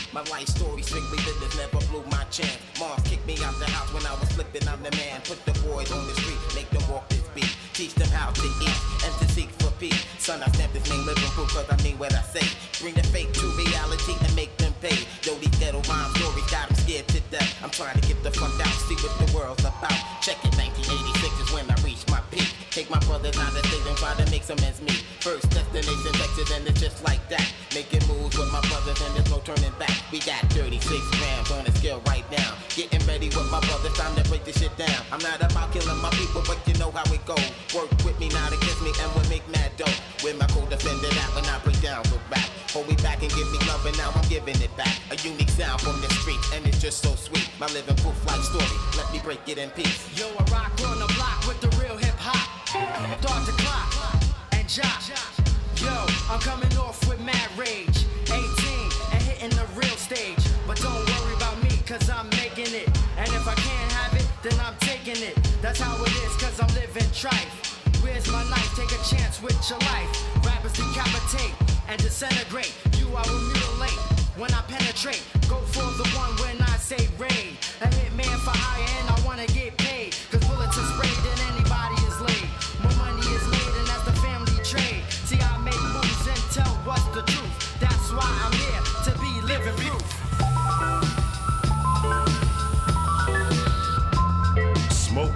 My life story strictly business, never blew my chance. Mom kicked me out the house when I was flipping, I'm the man. Put the boys on the street, make them walk this beat. Teach them how to eat and to seek for peace. Son, I stamp this name living proof cause I mean what I say. Bring the fake to reality and make them pay. Yo, these ghetto rhyme stories got them scared to death. I'm trying to get the fuck out, see what the world's about. Check it, 1986 is when I reached my peak. Take my brothers out of state and try to make some ends meet. First destination Texas and it's just like that. Making moves with my brothers and there's no turning back. We got 36 grams on the scale right now. Getting ready with my brothers, time to break this shit down. I'm not about killing my people, but you know how it goes. Work with me, not against me, and we'll make mad dough. With my co-defendant out when I break down with rap. Hold me back and give me love, and now I'm giving it back. A unique sound from the street, and it's just so sweet. My living proof life story, let me break it in peace. Yo, I rock on the block with the real hip-hop. Start the clock and jock. Yo, I'm coming off with mad rage. 18 and hitting the real stage. But don't worry about me, cause I'm making it. And if I can't have it, then I'm taking it. That's how it is, cause I'm living trife. Where's my knife? Take a chance with your life. Rappers decapitate and disintegrate. You I will mutilate when I penetrate. Go for the one when I say raid. A hitman for hire and I wanna get paid. Cause bullets are sprayed and anybody is laid. More money is made and that's the family trade. See I make moves and tell what's the truth. That's why I'm here to be living proof. Smoke.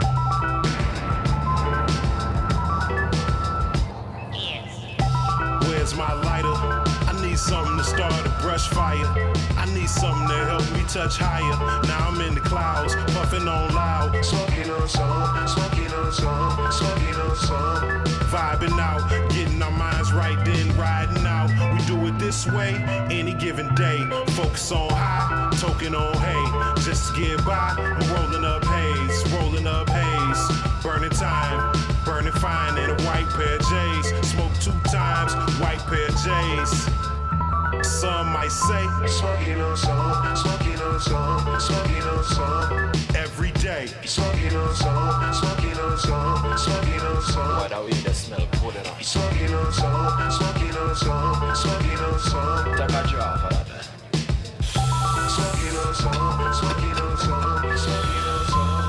Where's my lighter? I need something to start a brush fire. I need something to help me touch higher. Now I'm in the clouds, puffing on loud. Smoking on some, smoking on some, smoking on some. Vibing out, getting our minds right, then riding out. We do it this way, any given day. Focus on high, token on hay. Just to get by, I'm rolling up haze, burning time, burning fine in a white pair of J's. Smoke 2 times, white pair of J's. Some might say, smoking on some, smoking on some, smoking on some. Every day, smoking on some, smoking on some, smoking on some. What are we the smell? Put it on. Smoking on some, smoking on some, smoking on some. Take a draw for that. Smoking on some, smoking on some, smoking on some.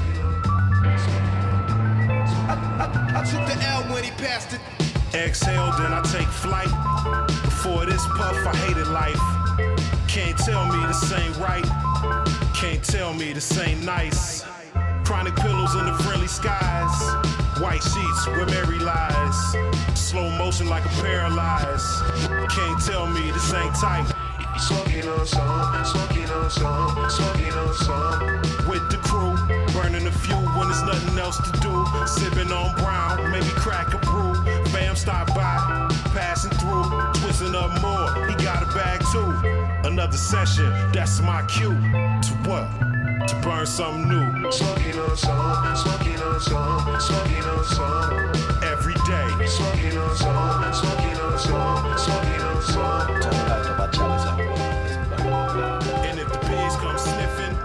I took the L when he passed it. Exhale, then I take flight. Before this puff, I hated life. Can't tell me this ain't right. Can't tell me this ain't nice. Chronic pillows in the friendly skies. White sheets where Mary lies. Slow motion like a paralyzed. Can't tell me this ain't tight. Smoking on some, smoking on some, smoking on some. With the crew, burning a few when there's nothing else to do. Sipping on brown, maybe crack a brew. Fam stop by, passing through, twisting up more. He got a bag too. Another session, that's my cue. To what? To burn something new. Smoking on some, smoking on some, smoking on some. Every day, smoking on some, smoking on some, smoking on some. And if the pigs come sniffing,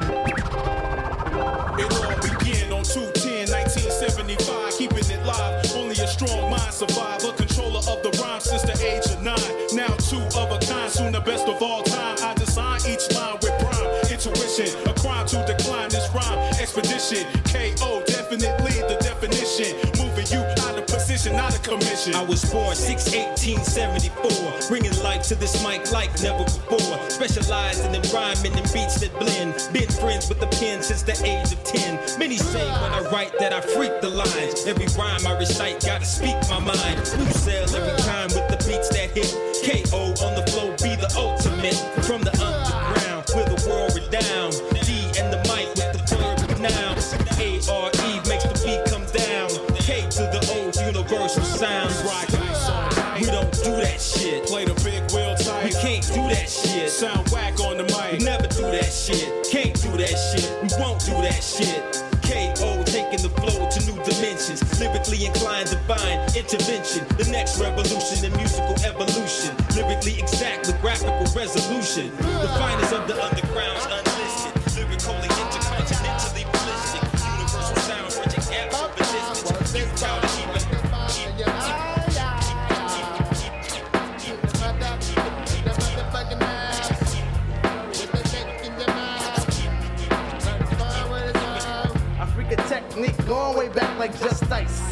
it all began on 2/10, 1975, keeping it live. Only a strong mind survive. A controller of the rhyme since the age of 9. Now 2 of a kind, soon the best of all time. I design each line with prime intuition. A crime to decline this rhyme expedition. K.O. definitely the definition. Moving you out of position, not a commission. I was born 6/18/74, bringing life to this mic like never before. Specializing in rhyming and beats that blend. Been friends with the pen since the age of 10. Many say when I write that I freak the lines. Every rhyme I recite gotta speak my mind. Blue sell every time with the beats that hit. K.O. on the flow be the ultimate. From the underground with the world redound. D and the mic with the verb nouns. A-R-E makes the beat come down. K to the O, universal sound. We don't do that shit. Play the big wheel tight. We can't do that shit. Sound whack on the mic. We never do that shit. Can't do that shit. We won't do that shit. K.O. taking the flow to new dimensions. Lyrically inclined, divine intervention. The next revolution in musical evolution. Lyrically exact with graphical resolution. The finest of the underground's unlisted. Lyrically intercontinentally ballistic. Universal sound bridging gaps of the distance. You proud to keep it.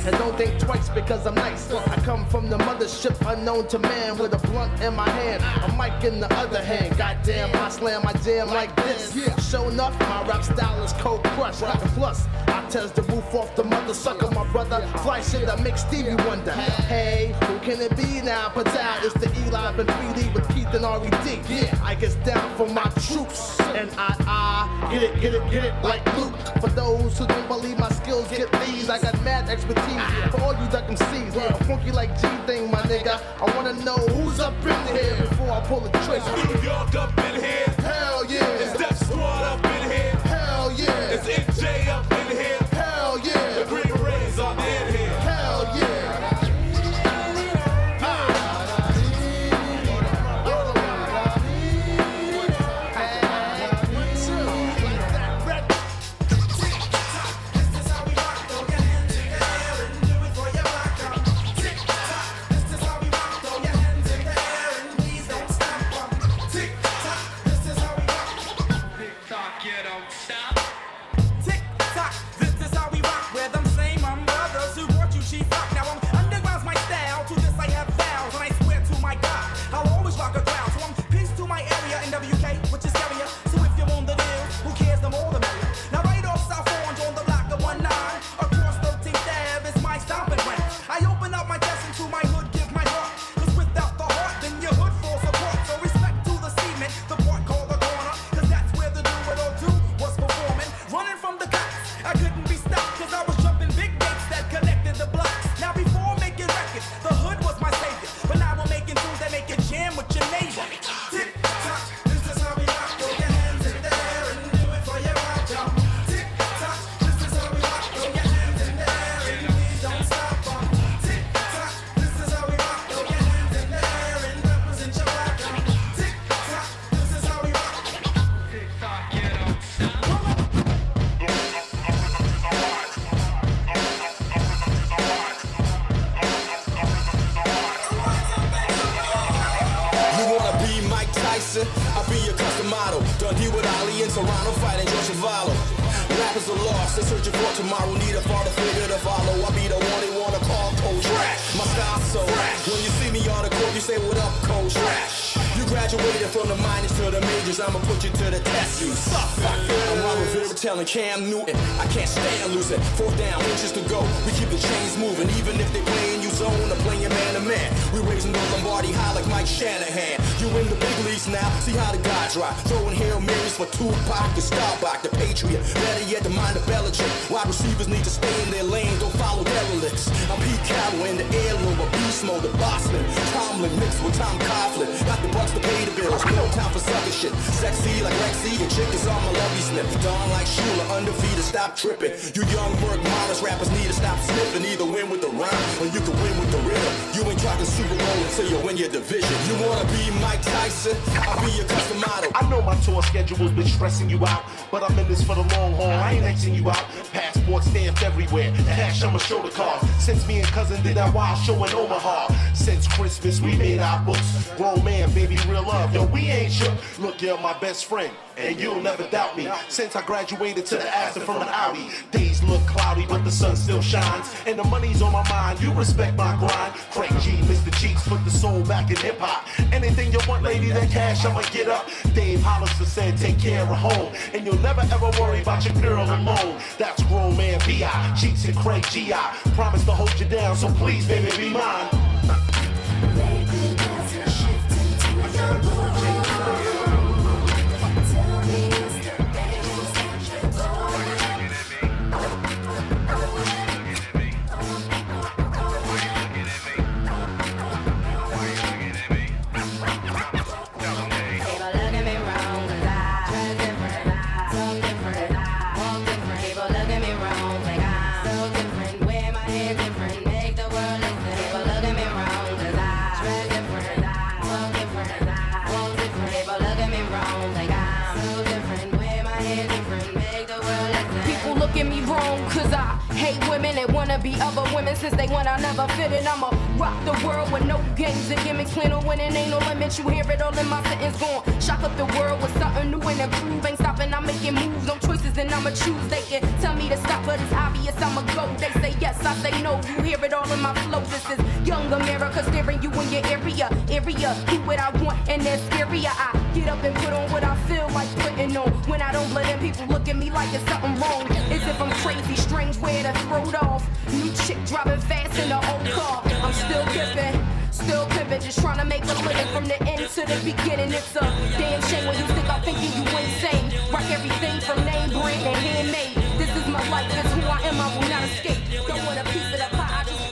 And don't think twice because I'm nice. I come from the mothership unknown to man with a blunt in my hand, a mic in the other hand. Goddamn, I slam my jam like this. Show enough, my rap style is cold crush. And plus, I test the roof off the mother sucker, my brother. Fly shit that makes Stevie wonder. Hey, who can it be now? Patal, it's the Eli and 3D with Keith and R.E.D. Yeah, I get down for my troops. And I get it like Luke. For those who don't believe my skills, get these. I got mad expertise for all you duck MCs. A funky like G thing, my nigga. I wanna know who's up in here before I pull the trigger. New York up in here. Hell yeah. It's Def Squad up in here. Hell yeah. It's MJ up in here. Hell yeah. The Green Berets up in here. Hell yeah. I'll be your custom model. Done deal with Ali and Serrano, fighting Joe Chavallo. Rappers are lost, they're searching for tomorrow. Need a father figure to follow. I'll be the one they wanna call Coach Trash. My style's so rash. When you see me on the court, you say, what up, Coach Trash? You graduated from the minors to the majors. I'ma put you to the test. You suck. I'm Robert Vera telling Cam Newton, I can't stand losing. 4th down, inches to go. We keep the chains moving, even if they playing you zone or playing man to man. We raising the Lombardi high like Mike Shanahan. You in the big leagues now, see how the guys ride. Throwing Hail Marys for Tupac, the Staubach, the Patriot. Better yet, the mind of Belichick. Wide receivers need to stay in their lane, don't follow derelicts. I'm Pete Carroll in the heirloom, a beast mode, the Bossman. Tomlin mixed with Tom Coughlin. Got the bucks to pay the bills, no time for sucker shit. Sexy like Lexi, your chick is on my lovey slip. Dawn like Shula, undefeated, stop tripping. You young work modest rappers need to stop sniffing. Either win with the rhyme, or you can win with the rhythm. You ain't talking Super Bowl until you win your division. You wanna be Mike Tyson? I'll be your custom model. I know my tour schedule's been stressing you out, but I'm in this for the long haul. I ain't Xing you out. Passport stamped everywhere, cash on my shoulder cards. Since me and cousin did that wild show in Omaha. Since Christmas we made our books. Grown man, baby, real love. Yo, we ain't shook. Look, you're my best friend, and you'll never doubt me. Since I graduated to the Aston from an Audi, days look cloudy, but the sun still shines. And the money's on my mind, you respect my grind. Craig G, Mr. Cheeks, put the soul back in hip-hop. Anything you want, lady, that cash, I'ma get up. Dave Hollister said, take care of home. And you'll never ever worry about your girl alone. That's grown man B.I. Cheeks and Craig G.I. Promise to hold you down, so please, baby, be mine. Hate women that wanna be other women. Since they want, I never fit in. I'm a rock the world with no games and gimmicks. Plan on winning, ain't no limit. You hear it all in my sentence. Gon' shock up the world with something new and improve. Ain't stopping, I'm making moves. No choices, and I'ma choose. They can tell me to stop, but it's obvious I'ma go. They say yes, I say no. You hear it all in my flow. This is young America staring you in your area. Do what I want, and that's scarier. I get up and put on what I feel like putting on. When I don't let in, people look at me like there's something wrong. As if I'm crazy, strange way to throw it off. New chick driving fast in the old car. I'm still pimping, just trying to make a living from the end to the beginning. It's a damn shame when you think I'm thinking you insane. Rock everything from name brand and handmade. This is my life, that's who I am, I will not escape. Don't want a piece of the pie, I just...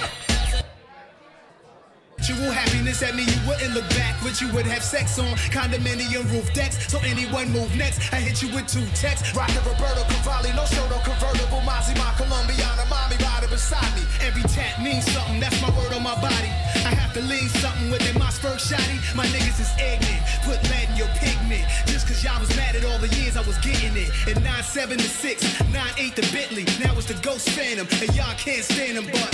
True happiness at me, you wouldn't look back. But you would have sex on condominium roof decks. So anyone move next, I hit you with 2 texts. Rockin' Roberto Cavalli, no show, no convertible. Mozzie, my Colombiana, mommy riding beside me. Every tat means something, that's my word on my body. I have to lean something with that Mossberg shotty. My niggas is ignorant, put lead in your pigment. Just cause y'all was mad at all the years I was getting it. In 9-7 to 6, 9-8 to Bentley. Now it's the Ghost Phantom, and y'all can't stand them, but...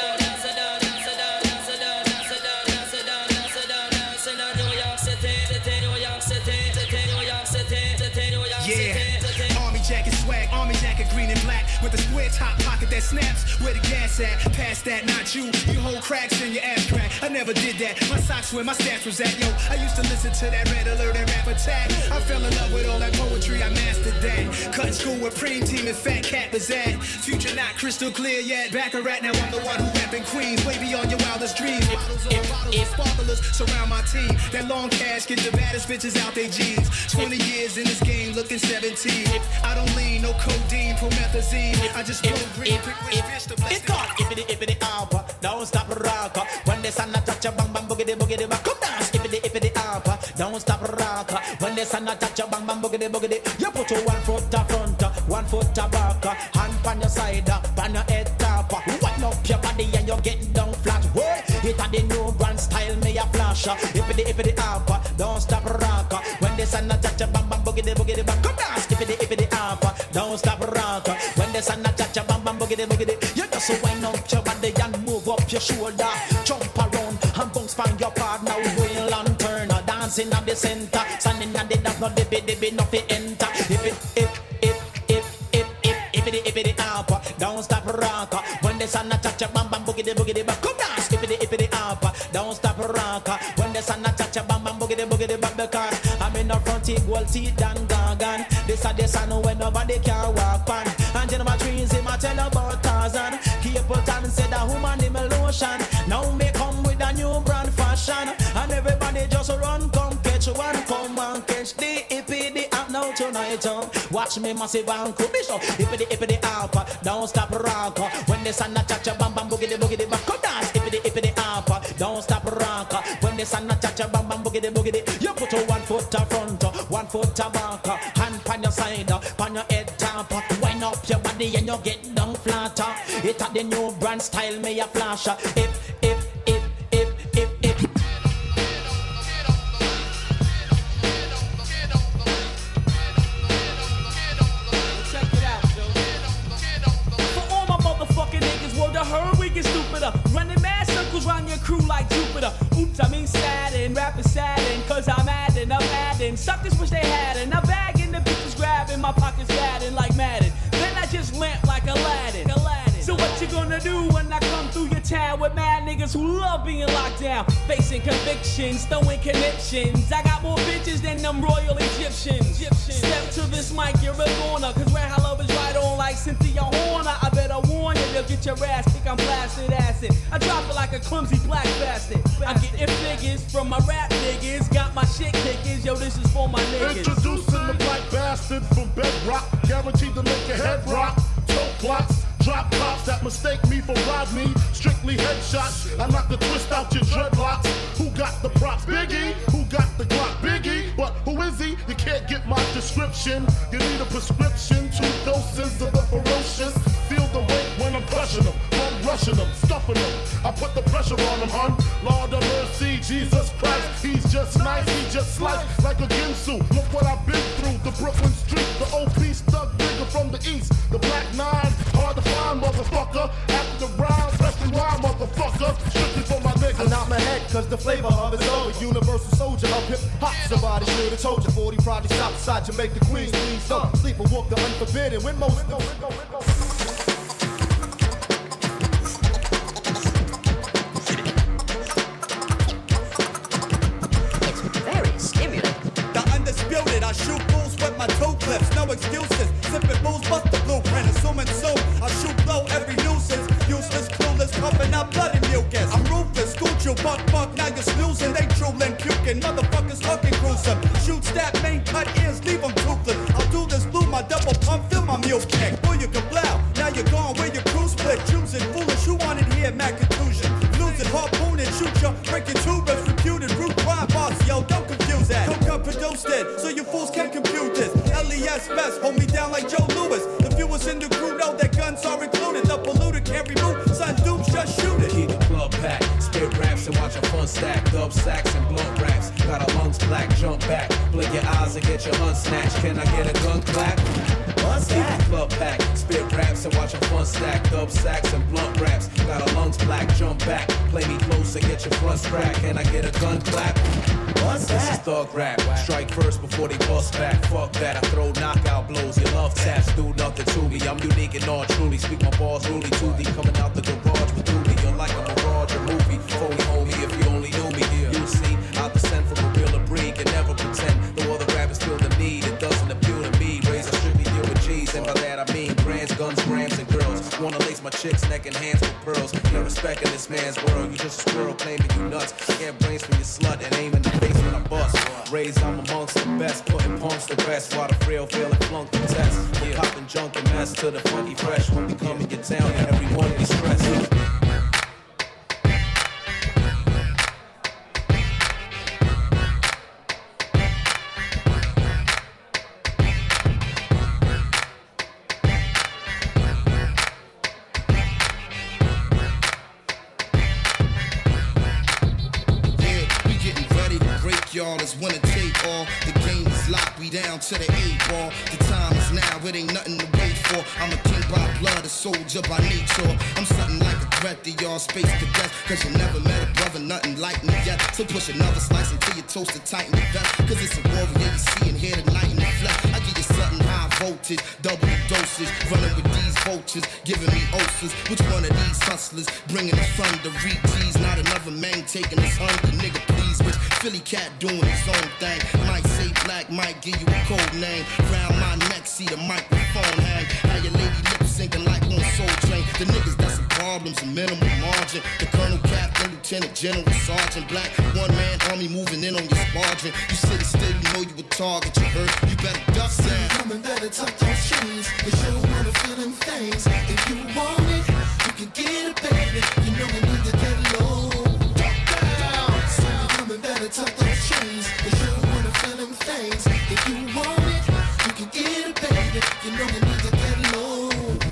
Yeah, army jacket swag, army jacket green and black with a square top pocket that snaps. Where the gas at? Past that, not you. You hold cracks in your ass crack. I never did that. My socks where my stats was at, yo. I used to listen to that Red Alert and Rap Attack. I fell in love with all that poetry, I mastered that. Cutting school with Preem Team and Fat Cat was at. Future not crystal clear yet. Back a rat, now I'm the one who rapping Queens. Way beyond your wildest dreams. Bottles on bottles of sparklers surround my team. That long cash get the baddest bitches out they jeans. 20 years in this game, looking 17. I don't lean, no codeine, promethazine. I just blow green, quick fish to bless it. Ippity alpha, don't stop rock. When the sun touch a bang bang boogity boogity back, come dance. Ippity alpha, don't stop rock. When the sun touch a bang bang boogity boogity, you put your 1 foot up front, 1 foot up back, hand on your side, on your head top. Wind up your body and you're getting down flat. Whoa, it a the new brand style, me a flash. Ippity alpha, don't stop rock. When the sun touch a bang bang boogity back, come dance. Ippity alpha, don't stop rock. When the sun touch a bang bang boogity, you just wind up your body and move up your shoulder. Jump around and bounce find your partner. Wheel and turn, dancing at the center. Standing at the dance, no dibby, no fi enter. Ippity alpha, don't stop rock. When the sun touch a bam bam boogity back, come dance. Ippity alpha, don't stop rock. When the sun touch a bam bam boogity back, because I'm in the front teeth, gold teeth and gargan. This a the sun when nobody can walk on. And in my dreams, him a tell about Tarzan. Capleton said a woman in my lotion. Now me come with a new brand fashion. And everybody just run, come catch one, come and catch the ippity app now tonight. Watch me massive and kubisho. Ippity alpha, don't stop rock. When the sun touch a bam bam boogity back, come dance. Ippity alpha, don't stop rock. When the sun touch a bam bam boogity, you put a 1 foot up front, 1 foot up back, hand on your side, on your head top. Wind up your body and you get down flatter. It a the new brand style, me a flash. If. Running mad circles round your crew like Jupiter. Oops, I mean sadden, rapping sadden, cause I'm adding. Suckers wish they had it. Now bagging, the bitches grabbing, my pockets fatting like Madden. Then I just lamp like Aladdin. So what you gonna do when I come through your town with mad niggas who love being locked down? Facing convictions, throwing connections. I got more bitches than them royal Egyptians. Step to this mic, you're a goner, cause where I love is right on like Cynthia Horner. I better warn you, they'll get your ass kicked, I'm blasted acid. I drop it like a clumsy black bastard. I'm getting figures from my rap niggas. Got my shit kickers, yo, this is for my niggas. Introducing the black bastard from Bedrock, guaranteed to make your head rock. Tote blocks, drop cops that mistake me for Rodney. Strictly headshots, I knock the twist out your dreadlocks. Who got the props? Biggie. Who got the Glock? Biggie. But who is he? You can't get my description. You need a prescription, 2 doses of the ferocious. Feel the weight when I'm crushing them. I'm rushing them, stuffing them. I put the pressure on them, hun. Lord of mercy, Jesus Christ. He's just nice, he just sliced like a Ginsu. Look what I've been through. The Brooklyn street, the OP stuck nigga from the east. The Black 9, hard to find, motherfucker. After the round, press strictly wild, motherfucker. Strictly for my niggas. I nod my head, cause the flavor of it's over. Universal soldier of hip hop. Somebody should have told you. 40 projects outside Jamaica, Queens. Please don't sleep and walk the unforbidden. When most I shoot fools with my toe clips, no excuses. Sipping booze, bust the blueprint, assuming soon I shoot blow every nuisance. Useless, clueless, pumping up blood and mucus. I'm ruthless, school you, buck, now you're snoozing. They drooling, puking, motherfuckers fucking gruesome. Shoot, stab, main cut ears, leave them toothless. I'll do this, blue, my double pump, fill my mule tank. Boy, you can blow, now you're gone where your crew split. Choosing, foolish, who wanted here, mad contusion. Losing, harpooning, shoot you, breaking tubers, reputed, root crime boss, yo, don't confuse that. Coke produced it, so you fools can't compute this. LES best, hold me down like Joe Louis. The viewers in the crew know that guns are included. The polluter can't remove, son dupes just shoot it. Keep the club packed, spit raps and watch a fun stack. Dub sacks and blunt raps, got our lungs black, jump back. Blink your eyes and get your hunt snatched. Can I get a gun clap? What's that? Keep the club packed, spit raps and watch a fun stack. Dub sacks and blunt raps, got our lungs black, jump back. Play me close and get your front crack. Can I get a gun clap? What's that? This is thug rap. Strike first before they bust back. Fuck that, I throw knockout blows. Your love taps do nothing to me. I'm unique and all truly. Speak my balls really to thee. Coming out the garage with Doobie. You're like a mirage, a movie. Phony homie if you only knew me. You see, I'll descend from a real breed. Can never pretend. Though other rappers feel the need, it doesn't appeal to me. Razor strictly deal with G's. And by that I mean brands, guns, grams, and girls. Wanna lace my chick's neck and hands with pearls. Can't respect in this man's world. You just a squirrel claiming you nuts. Get brains from your slut and aim in the face when I bust. Raised, I'm amongst the best, putting punks to rest. While the frail fail and flunk the test. From popping junk and mess to the funky fresh. When we come in your town, everyone be stressed. Y'all is winner take all. The game is locked, we down to the 8-ball. The time is now, it ain't nothing to wait for. I'm a king by blood, a soldier by nature. I'm something like a threat to y'all space cadets. Cause you never met a brother, nothing like me yet. So push another slice until you toast it tight in your vest. Cause it's a warrior you see and hear tonight in the flesh. I give you something high voltage, double the dosage. Running with these vultures, giving me ulcers. Which one of these hustlers bringing us from the reach? Not another man taking us hungry, nigga, please. Which Philly cat doing his own thing. Might say black, might give you a code name. Round my neck, see the microphone hang. How your lady lip syncing like on Soul Train. The niggas that's some problems, a minimal margin. The colonel, captain, lieutenant, general, sergeant, black. One man army moving in on your squadron. You sit still, you know you a target, you hurt. You better duck down. Come and better tuck those shoes. Cause you wanna feel them things. If you want it, you can get it, baby. You know we need to get low. So come and better tuck those shoes. Cause you wanna feel them things. If you want it, you can get it, baby. You know we need to get low.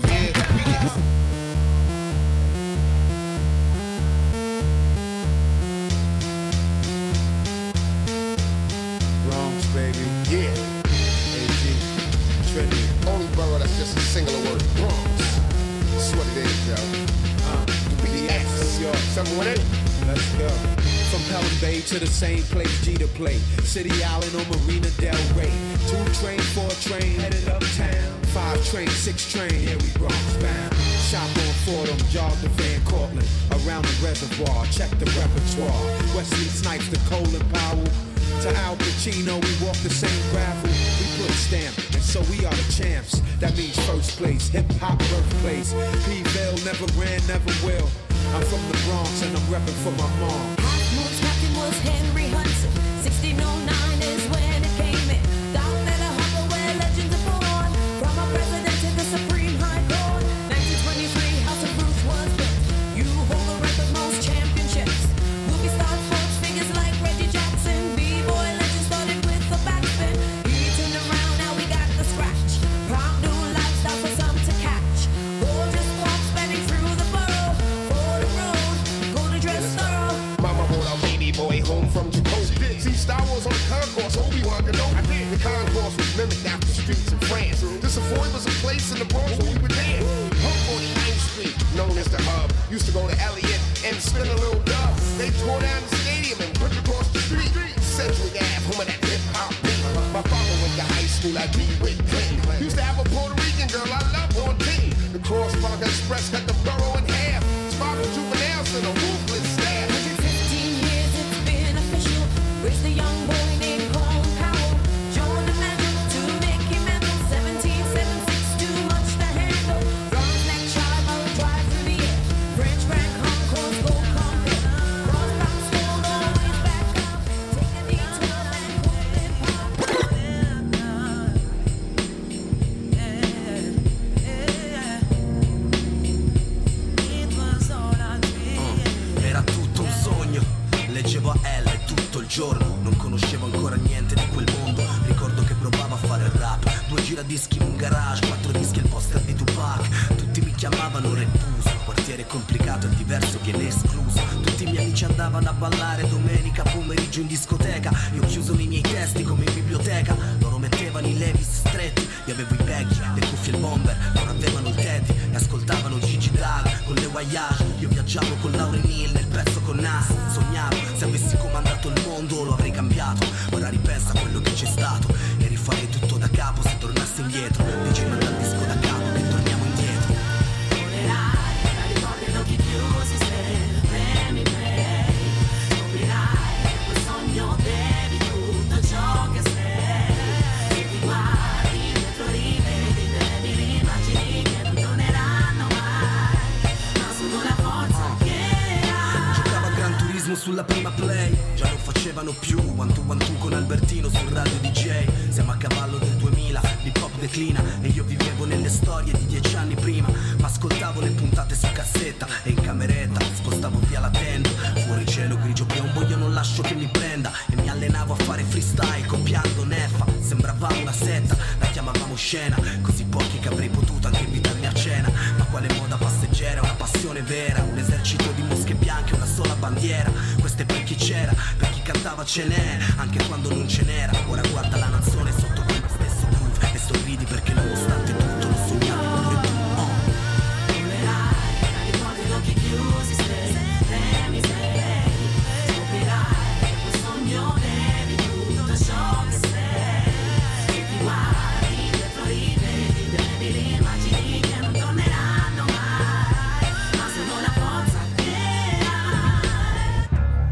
Bronx, baby. Yeah. AG. Trinity. Only borough that's just a singular word. Bronx. That's what it is, yo. BX. Yo, 718. Let's go. From Pelham Bay to the same place, G to play. City Island or Marina Del Rey. 2 train, 4 train, headed uptown. 5 train, 6 train, yeah, we Bronx bound. Shop on Fordham, jog to Van Cortlandt. Around the reservoir, check the repertoire. Wesley Snipes to Colin Powell. To Al Pacino, we walk the same gravel. We put a stamp, and so we are the champs. That means first place, hip-hop birthplace. P-Vale never ran, never will. I'm from the Bronx and I'm repping for my mom. Half-Moon's captain was Henry Hudson. 1609 is when it came in. Down at a harbor where legends are born. From a president to the Supreme High Court. 1923, House of Bruce was built. You hold the record most championships. Movie stars, sports figures like Reggie Jackson. B-boy legends started with a backspin. He turned around, now we got the scratch. Prompt new lifestyle for some to catch. Or just walk spinning through the borough. For the road, go to dress thorough. Mama brought our baby boy home from Jacoby. See Star Wars on the concourse, Obi-Wan Kenobi. The concourse was mimicked after streets in France. The Savoy was a place in the Bronx where we were there. Hub 49th Street, known as the hub. Used to go to school like me with clean. Used to have a Puerto Rican girl I love on team. The Cross Park Express cut the borough in half. Sparkle juveniles and a ruthless staff. 15 years it's been official. Raised a young boy named Colin Powell. Joined the mantle to Mickey Mantle. 1776, too much to handle. Bronze neck child, drive through the air. French rank, hung cross, gold compare. Cross bound stone, always back up. Take a detour and hold it Era tutto un sogno, leggevo a L tutto il giorno. Non conoscevo ancora niente di quel mondo. Ricordo che provavo a fare il rap. 2 giradischi in un garage, 4 dischi e il poster di Tupac. Tutti mi chiamavano Repuso. Quartiere complicato, il diverso viene escluso. Tutti i miei amici andavano a ballare domenica pomeriggio in discoteca. Io chiuso nei miei testi come in biblioteca. Loro mettevano i Levi's stretti. Io avevo i baggy, le cuffie e il bomber. Loro avevano il Teddy e ascoltavano Gigi Dag con le Voyage. Io viaggiavo con Lauryn Hill nel pezzo con Nas. Sognavo, se avessi comandato il mondo lo avrei cambiato. Ora ripensa a quello che c'è stato e rifarei tutto da capo se tornassi indietro. Dici manda il disco da capo e torniamo indietro. Volerai, tra ricordi ed occhi chiusi, se premi play. Scoprirai che quel sogno devi tutto ciò che sei. Se ti guardi dietro rivedi debili immagini che non torneranno mai. Ma sono la forza che hai. Giocavo a Gran Turismo sulla prima play. Già non facevano più one to con Albertino sul radio DJ. Siamo a cavallo del 2000, l'hip hop declina e io vivevo nelle storie di 10 anni prima. Ma ascoltavo le puntate su cassetta e in cameretta spostavo via la tenda. Fuori cielo grigio piombo, io non lascio che mi prenda. E mi allenavo a fare freestyle copiando Neffa. Sembravamo una setta, la chiamavamo scena. Così pochi che avrei potuto anche invitarmi a cena. Ma quale moda passeggera, una passione vera. Un esercito di mosche bianche, una sola bandiera. Questo è per chi c'era, per chi cantava ce n'è, anche quando non ce n'era. Ora guarda la nazione sotto quello stesso groove e sorridi perché nonostante tutto lo sognavi pure tu. Volerai, tra ricordi ed occhi chiusi, se premi play. Scoprirai che quel sogno devi tutto ciò che sei. Se ti guardi dietro rivedi debili immagini che non torneranno mai. Ma sono la forza che hai.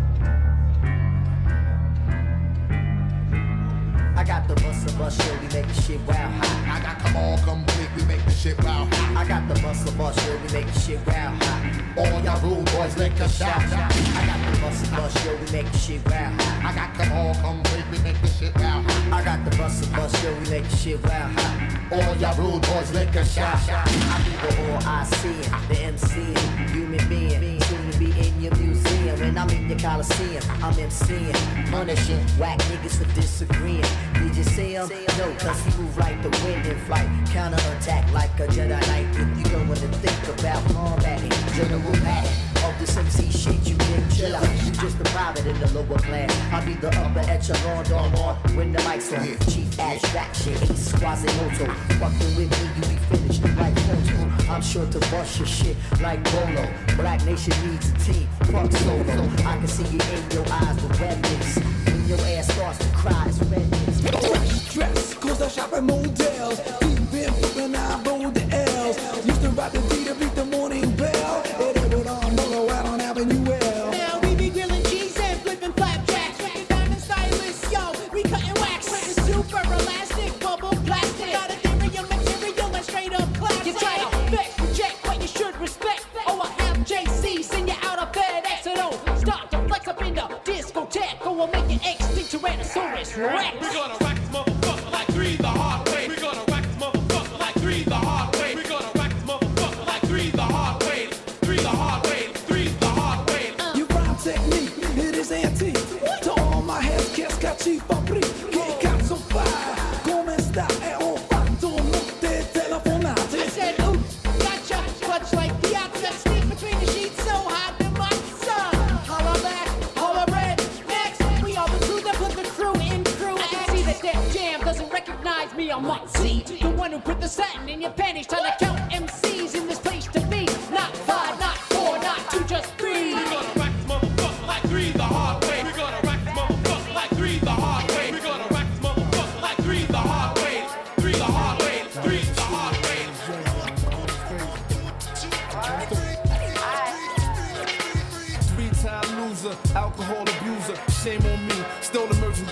I got the bus show, we make the shit wow hot. I got come on, complete, we make the shit wow hot. I got the bus show, we make the shit wow hot. All y'all rude boys, lick a shot. I got the bus show, we make the shit wow hot. I got come on, complete, we make the shit wow hot. I got the bus show, we make the shit wow hot. All y'all rude boys, lick a shot. I be the all I see, the MC, human being, soon to be in your museum. When I'm in your Coliseum, I'm MCing, punishing whack niggas for disagreeing. Did you see him? No, cause he move like the wind in flight. Counter-attack like a Jedi Knight. If you don't wanna think about combating, General Patton. Of this MC shit, you can chill out. You just a private in the lower class. I'll be the upper echelon, Don Juan, when the mic's on. Chief abstraction, Ace Quasimodo. Fucking with me, you be finished like Photo. I'm sure to bust your shit like Bolo. Black Nation needs a team, fuck solo. I can see it in your eyes with redness. When your ass starts to cry, it's redness. Fresh dress, cause I shop at motels. Deep in Brooklyn, I roll the L's. Used to ride the D to beat the morning bell. It would all know out on Avenue L. Now we be grilling cheese and flipping flapjacks. Diamond stylists, yo, we cutting wax. Super elastic, bubble plastic. Got a material and straight up classic. You try to vex, reject what you should respect. Oh, I have JC, send you out of FedEx. So don't start to flex up in the discotheque. Or we'll make you extinct Tyrannosaurus Rex. We're gonna rack this motherfucker like 3 the hard way. We're gonna rack this motherfucker like 3 the hard way. We're gonna rack this motherfucker like 3 the hard way. 3 the hard way. 3 the hard way. Your rhyme technique, it is antique. To all my heads, cascachi fabri. Che cazzo fai? Come sta? È un fatto, non te telefonate. I said, oops, gotcha. Clutch like Piazza. Sneak between the sheets, so hot the mic's on. Holla back, holla red. Next, we all the crew that put the crew in crew. I can see that Def Jam doesn't recognize me on my Z. The one who put the satin in your panties, trying to count MCs in this place to be. Not 5, not 4, not 2, just 3. We're gonna rack this motherfucker like 3 the hard way. We're gonna rack this motherfucker like 3 the hard way. We're gonna rack this motherfucker like 3 the hard way.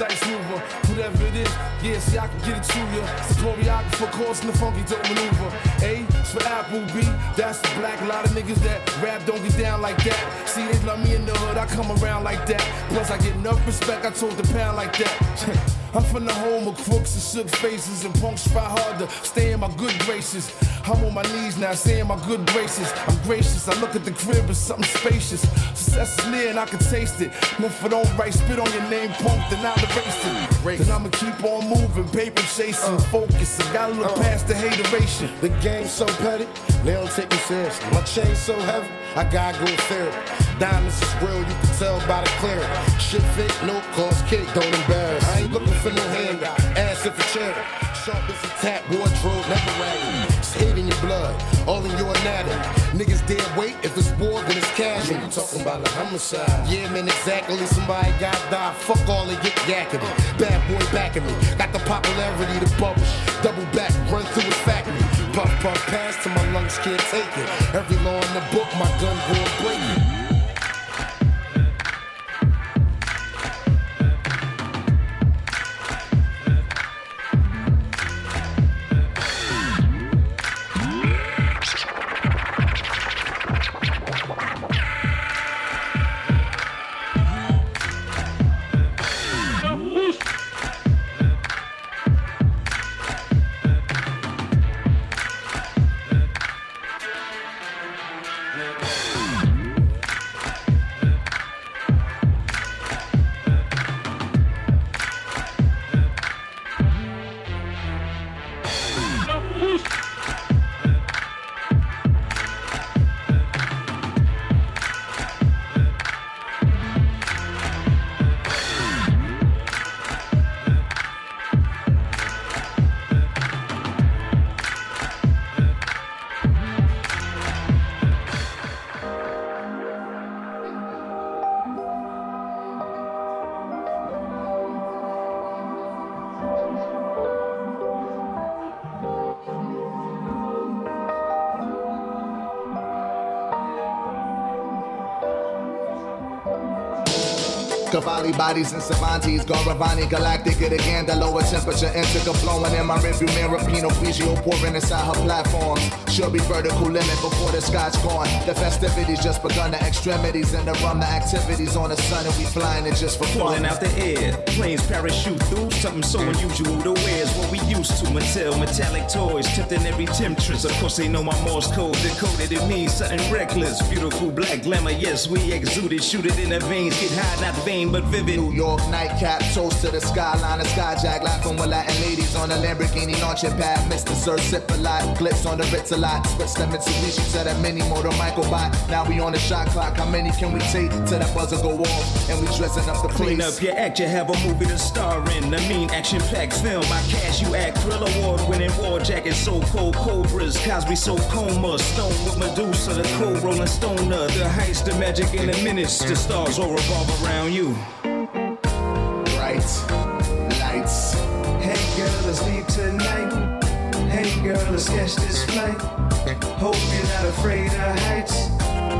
precise mover. Whatever it is, yeah, see, I can get it to you. It's the choreographer causing the funky dope maneuver. A, it's for Apple. B, that's the black. A lot of niggas that rap don't get down like that. See, they love me in the hood, I come around like that. Plus, I get enough respect, I told the pound like that. I'm from the home of crooks and shook faces, and punks try hard to stay in my good graces. I'm on my knees now, saying my good graces. I'm gracious, I look at the crib as something spacious. Success is near and I can taste it. And if I don't write, spit on your name, punk, then I'll erase it. Then I'ma keep on moving, paper chasing, focus. I gotta look past the hateration. The game's so petty, they don't take me seriously. My chain's so heavy, I gotta go therapy. Diamonds is real, you can tell by the clearing. Shit fit, no cost, cake, don't embarrass. I ain't looking for no handout, ass if a charity. Sharp as a tap, wardrobe, never raggedy. It's hate in your blood, all in your anatomy. Niggas dead weight, if it's war, then it's casual. You talking about the homicide? Yeah, man, exactly. Somebody got died. Fuck all they get yakking me. Bad boy backing me. Got the popularity to publish. Double back, run through his faculty. Puff, puff, pass till my lungs can't take it. Every law in the book, my gun gon' break it. Cavalli bodies and Savantis, Garavani, Galactic, it again, the lower temperature, indica blowing in my rearview mirror, Pinot Grigio pouring inside her platform. She'll be vertical limit before the sky's gone. The festivities just begun, the extremities and the rum, the activities on the sun, and we flying it just for fun. Falling out the air, planes parachute through, something so unusual to wear is what we used to. Mattel, metallic toys, tipped in every temptress. Of course they know my Morse code, decoded, it means something reckless. Beautiful black glamour, yes, we exuded, shoot it in the veins, get high, not vain, but vivid. New York nightcap, toast to the skyline, a skyjack, laughing with Latin ladies on a Lamborghini launching pad. Mr. Sir, sip a lot, glitz on the Ritz a lot. Switch the Mitsubishi to that mini motor microbot. Now we on the shot clock, how many can we take till that buzzer go off? And we dressing up the place. Clean up your act, you have a movie to star in. I mean action-packed film, I cash you act. Thrill award-winning war jacket, so cold cobras. Cosby so coma, stone with Medusa, the cold rolling stoner. The heights, the magic in the minutes, the stars all revolve around you. Lights. Hey girl, let's leave tonight. Hey girl, let's catch this flight. Hope you're not afraid of heights.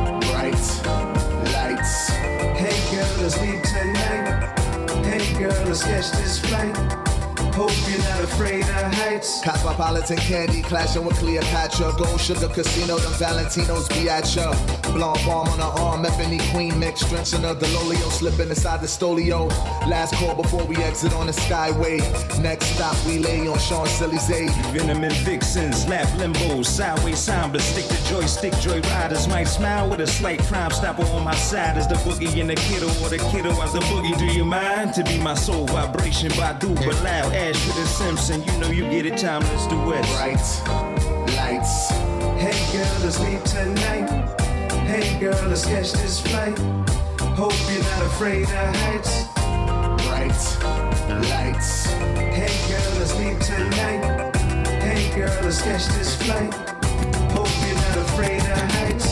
Lights. Hey girl, let's leave tonight. Hey girl, let's catch this flight. Hope you're not afraid of heights. Cosmopolitan candy clashing with Cleopatra. Gold sugar casino, the Valentinos be at ya. Blonde balm on her arm, ebony queen mix. Drenching of the Lolio, slipping inside the Stolio. Last call before we exit on the Skyway. Next stop, we lay on Champs-Élysées. Venom and vixens, lap limbos, sideways samba. Stick to joystick, joy riders might smile with a slight crime stopper on my side. As the boogie in the kiddo or the kiddo as the boogie. Do you mind to be my soul vibration? Badu, but loud. Ash with a Simpson, you know you get it, timeless duet. Lights. Hey girl, let's leave tonight. Hey girl, let's catch this flight. Hope you're not afraid of heights. Lights. Hey girl, let's leave tonight. Hey girl, let's catch this flight. Hope you're not afraid of heights.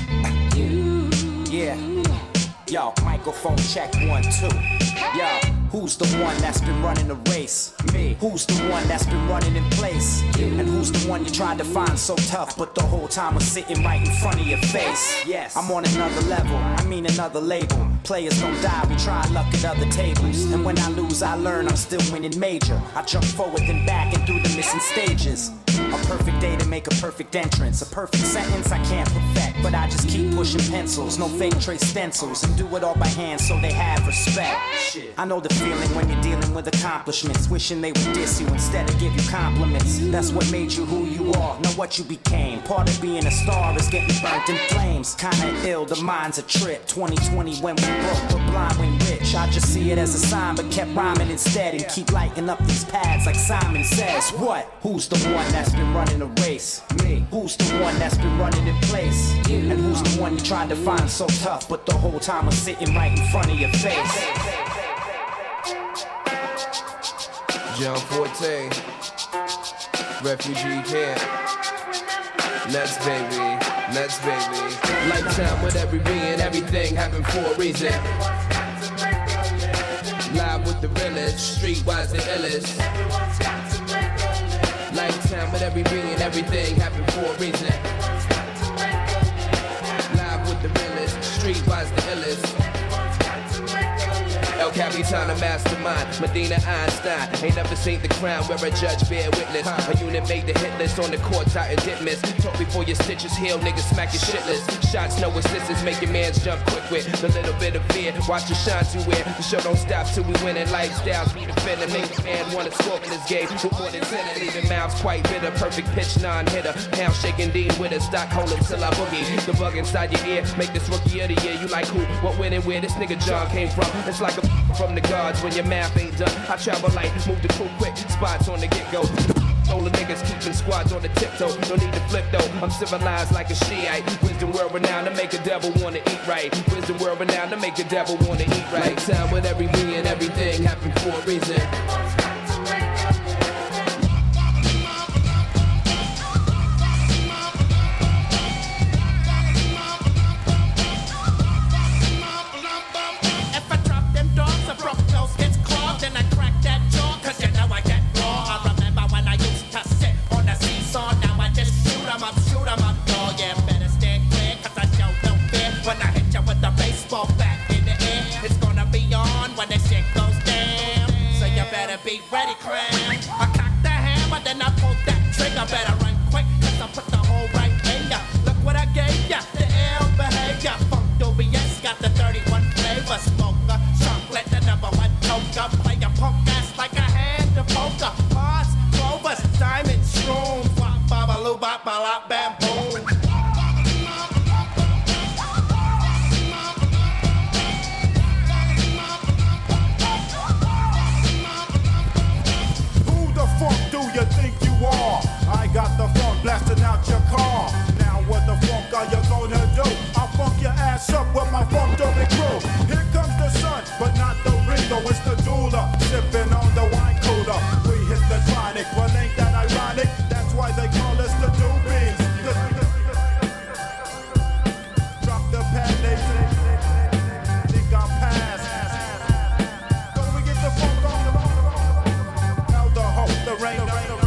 Yeah. Yo, microphone check 1, 2. Yo, Who's the one that's been running the race? Me. Who's the one that's been running in place? And who's the one you tried to find so tough, but the whole time was sitting right in front of your face? Yes, I'm on another level, I mean another label. Players don't die, we try luck at other tables. And when I lose, I learn I'm still winning major. I jump forward and back and through the missing stages. A perfect day to make a perfect entrance. A perfect sentence I can't perfect, but I just keep pushing pencils. No fake trace stencils, and do it all by hand so they have respect. I know the feeling when you're dealing with accomplishments, wishing they would diss you instead of give you compliments. That's what made you who you are, not what you became. Part of being a star is getting burnt in flames. Kinda ill, the mind's a trip. 2020 when we broke, but blind when rich. I just see it as a sign, but kept rhyming instead. And keep lighting up these pads like Simon says. What? Who's the one that's been running a race? Me. Who's the one that's been running in place? And who's the one you tried to find so tough, but the whole time was sitting right in front of your face? John 14, refugee camp. Next baby. Lifetime with every being, everything happened for a reason. Live with the realest, streetwise the illest. Lifetime with every being, everything happened for a reason. Live with the realest, streetwise the illest. El Capitan, a mastermind, Medina Einstein. Ain't never seen The Crown where a judge bear witness. A unit made the hit list on the court, Titan did miss. Talk before your stitches heal, niggas smack your shitless. Shots, no assistance, make your mans jump quick with a little bit of fear. Watch the shines you wear, the show don't stop till we winning. Lifestyles we defending, make the man wanna score in this game. With more than 10 and even mouths quite bitter. Perfect pitch, non-hitter. Pound shaking Dean with a stock holder till I boogie. The bug inside your ear, make this rookie of the year. You like who, what, when, and where this nigga John came from. It's like a from the guards when your math ain't done. I travel light, move the crew quick, spots on the get-go. All the niggas keeping squads on the tiptoe. No need to flip though, I'm civilized like a Shiite. Wisdom world renowned to make a devil wanna eat right. Wisdom world renowned to make a devil wanna eat right. Lifetime with every being, everything happened for a reason. Be ready, cram. I cock the hammer, then I pull that trigger. Better run quick, cause I put the whole right in ya. Look what I gave ya, the ill behavior. Funk WS got the 31 flavor. Smoker, chocolate, the #1 toker. Play a punk ass like a hand of poker. Hearts, clovers, diamonds, shrooms. Wop, babaloo, bop, bop, bam, boom. You think you are? I got the funk blasting out your car. Now what the funk are you gonna do? I'll funk your ass up with my funk dubbing crew. Here comes the sun, but not the Ringo. It's the doula, sipping on the wine cooler. We hit the chronic, well ain't that ironic? That's why they call us the doobies. Drop the pad, they think I'm past. Don't we get the funk on the hope, the rain.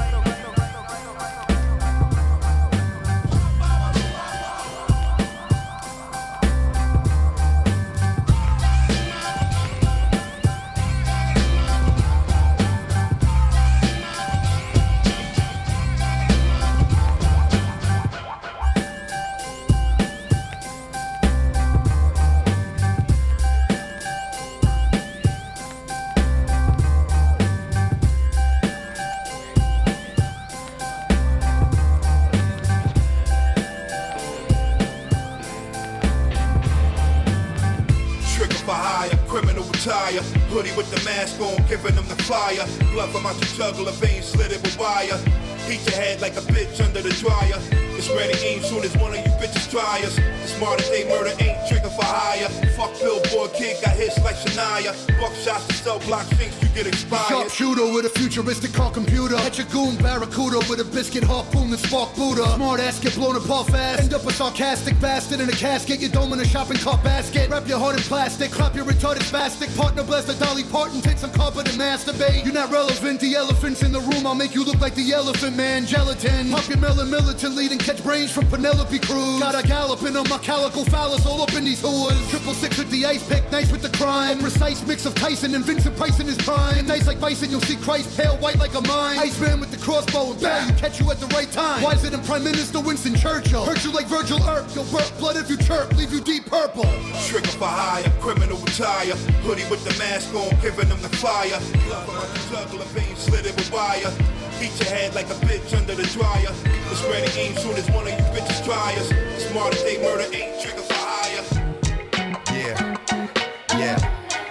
Hoodie with the mask on, giving them the flyer. Blood from out your jugular veins slitted with wire. Heat your head like a bitch under the dryer. It's ready aim soon as one of you bitches try us. The smartest day murder ain't trigger for hire. Fuck Billboard kid got hits like Shania. Buckshots to cell block sinks you get expired. Sharpshooter with a futuristic car computer. At your goon barracuda with a biscuit harpoon and spark Buddha. Smart ass get blown apart fast. End up a sarcastic bastard in a casket. Your dome in a shopping cart basket. Wrap your heart in plastic. Clap your retarded spastic. plastic. Partner blast a Dolly Parton, take some carpet and masturbate. You're not relevant, the elephants in the room, I'll make you look like the elephant man. Gelatin, pumpkin melon militant, lead and catch brains from Penelope Cruz. Got a galloping on my calico phallus all up in these whores. 666 with the ice pick, nice with the crime. A precise mix of Tyson and Vincent Price in his prime. Nice like bison, you'll see Christ pale white like a mine. Iceman with the crossbow and bang, catch you at the right time. Wiser than Prime Minister Winston Churchill. Hurt you like Virgil Earp, you'll burp blood if you chirp, leave you deep purple. Trigger for hire, criminal attire. Hoodie with the mask on, giving them the fire. Love about the juggler, vein slitted with wire. Beat your head like a bitch under the dryer. It's ready aim soon as one of you bitches try us. Smart as they murder ain't trigger for hire. Yeah, yeah.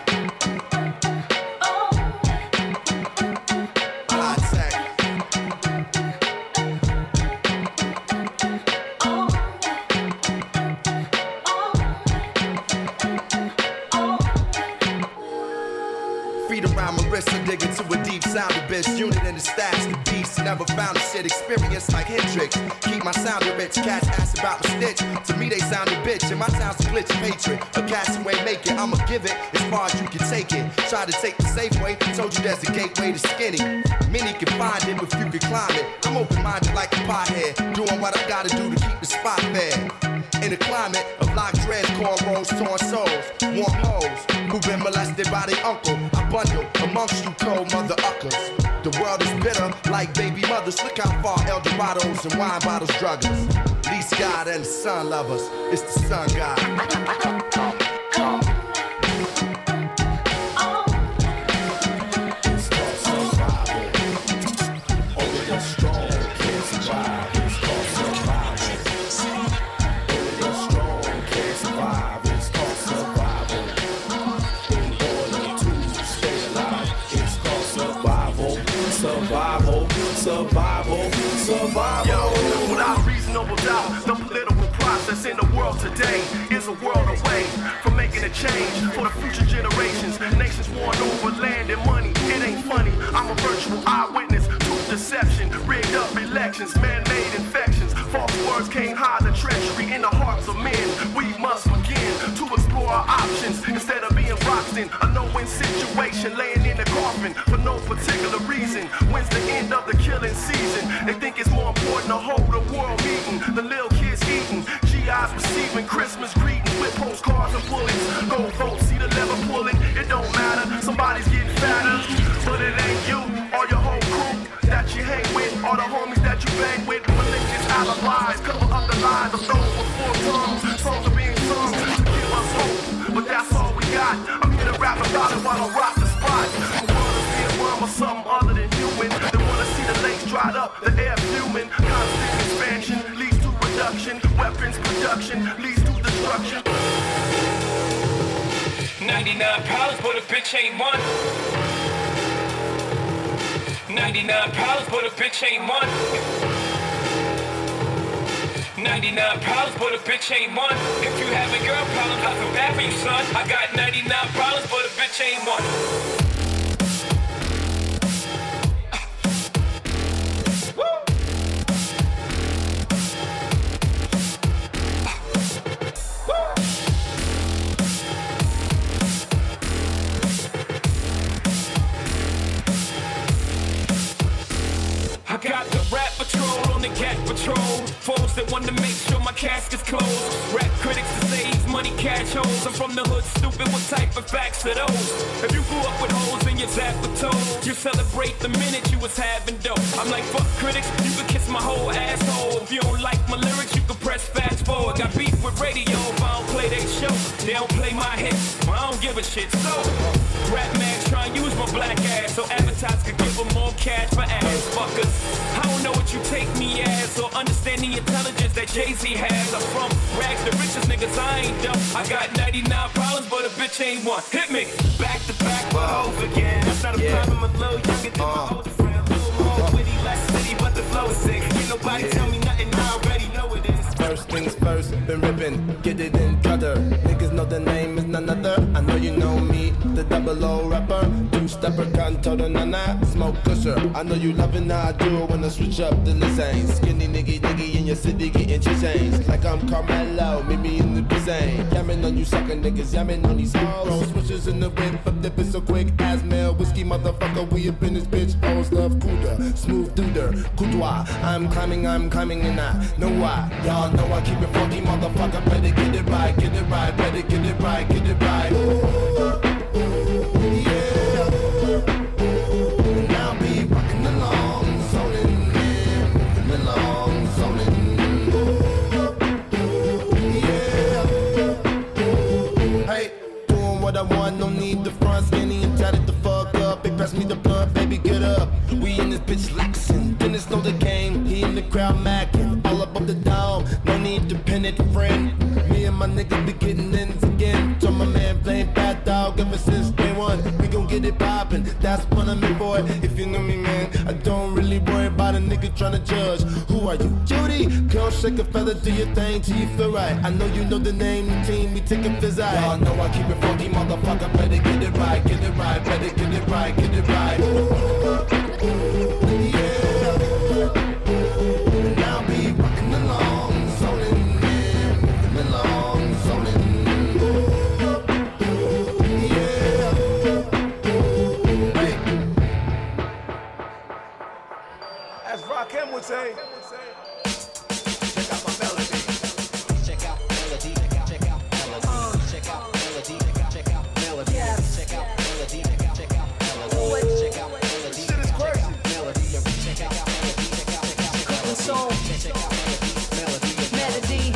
Dig into a deep sound abyss. Unit in the stats, the beast. Never found a shit experience like Hendrix. Keep my sound rich. Cats ask about my stitch. To me they sound a bitch. And my town's a glitch of hatred. A cats who ain't make it. I'ma give it as far as you can take it. Try to take the safe way. Told you there's a gateway to skinny. Many can find it if you can climb it. I'm open-minded like a pothead. Doing what I gotta do to keep the spot fair. In a climate of locked dreads, cornrows, torn souls, warm hoes who've been molested by their uncle. I bundle amongst you cold mother uckers. The world is bitter like baby mothers. Look how far El Dorados and wine bottles drug us. Least God and the sun lovers. It's the sun god. Survival. Yo, without reasonable doubt, the political process in the world today is a world away from making a change for the future generations. Nations warring over land and money. It ain't funny. I'm a virtual eyewitness to deception, rigged up elections, man-made infections. False words can't hide the treachery in the hearts of men. We must begin to explore our options instead of being boxed in a no-win situation, laying in the coffin for no particular reason. When's the end of the killing season? They think it's more important to hold a world meeting than little kids eating. GIs receiving Christmas greetings with postcards and bullets. Go vote, see the lever pulling. It don't matter, somebody's getting fatter. But it ain't you or your whole crew that you hang with, or the homies that you bang with. Malicious alibis cover up the lies of those with four tongues. Songs are being sung to give us hope, but that's all we got. I'm here to rap about it while I rock the spot. The world is being run by something other than human. They wanna see the lakes dried up, the air fuming. Constant expansion leads to reduction. Weapons production leads to destruction. 99 problems, but a bitch ain't one. 99 problems, but a bitch ain't one. 99 problems, but a bitch ain't one. If you having girl problems, I feel bad for you, son. I got 99 problems, but a bitch ain't one. I got the rap patrol on the cat patrol. Foes that want to make sure my casket's closed. Rap critics to say he's money cash holes. I'm from the hood, stupid, what type of facts are those? If you grew up with holes in your zapper toes, you celebrate the minute you was having dope. I'm like, fuck critics, you can kiss my whole asshole. If you don't like my lyrics, you can press fast forward. Got beef with radio if I don't play they show. They don't play my hits, well, I don't give a shit. So, rap mags try and use my black ass so advertisers could give them more cash for ass fuckers. I don't know what you take me as or understand the intelligence that Jay-Z has. I'm from rags to riches, niggas, I ain't dumb. I got 99 problems, but a bitch ain't one. Hit me. Back to back, we're hove again. That's not a problem, a little younger than my older friend. A little more witty, less city, but the flow is sick. Can't nobody tell me nothing, I already know it is. First things first, been ripping, get it in gutter. Niggas know the name is none other. I know you know me, the double O rapper, two-stepper, canto the nana, smoke pusher. I know you loving how I do it when I switch up the listen. Skinny nigga in your city getting change. Like I'm Carmelo, meet me in the pisane. Yamming on you sucker niggas, yamming on these hoes. Roll switches in the whip, but dip it so quick as mail. Whiskey motherfucker, we up in this bitch. Hoes love Kuda, smooth duder, coudoir. I'm climbing and I know why. Y'all know I keep it funky, motherfucker. Better get it right, better get it right, get it right. Yeah. And I'll be rocking along, zoning in, moving along, zoning. Yeah. Hey, doing what I want, no need the front, skinny and tatted the fuck up. They pass me the blood, baby, get up. We in this bitch laxin', Dennis know the game. He in the crowd mackin', all up the dome. No need to pin it, friend. Me and my niggas be getting ends again. Told my man playing bad dog ever since day one. We gon' get it poppin', that's what I'm in for. If you know me, man, I don't really worry about a nigga tryna judge. Who are you, Judy? Girl, shake a feather, do your thing till you feel right. I know you know the name, the team, we take a fizz out. Y'all know I keep it funky, motherfucker. Better get it right, better get it right, get it right. And I'll be rocking along, zoning in, moving along, zoning. Yeah. Hey. As Rakim would say, check out my melody. Check out melody, check out melody, check out melody, check out melody, yes. Check out melody, check out melody, check out melody. This shit is crazy. Check out melody, cooking soul, melody,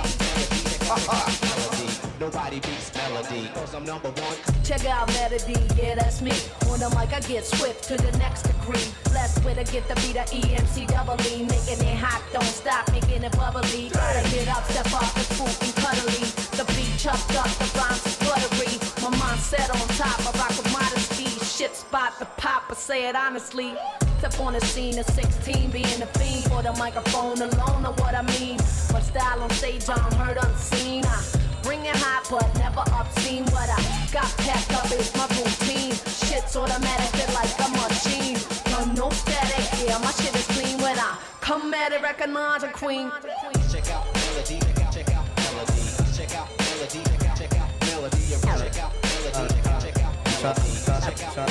nobody beats melody, cause I'm number one. Check out melody, yeah that's me. On the mic I get swift to the next degree. Blessed with a gift to be the EMC double E. Making it hot, don't stop, making it bubbly. Gotta get up, step up, it's fruit and cuddly. The beat chucked up, the rhymes is buttery. My mind set on top, I rock with modesty. Shit spot the pop, I say it honestly. Step on the scene at 16, being the fiend for the microphone alone, know what I mean. My style on stage, unheard, unseen. I bring it hot, but never obscene. What I got packed up is my routine. Shit's automatic, feel like a machine. No static, yeah, my shit is clean. When I come at it, recognize a queen. Check out melody, check out melody, check out melody, check out melody, check out melody, check out melody, check out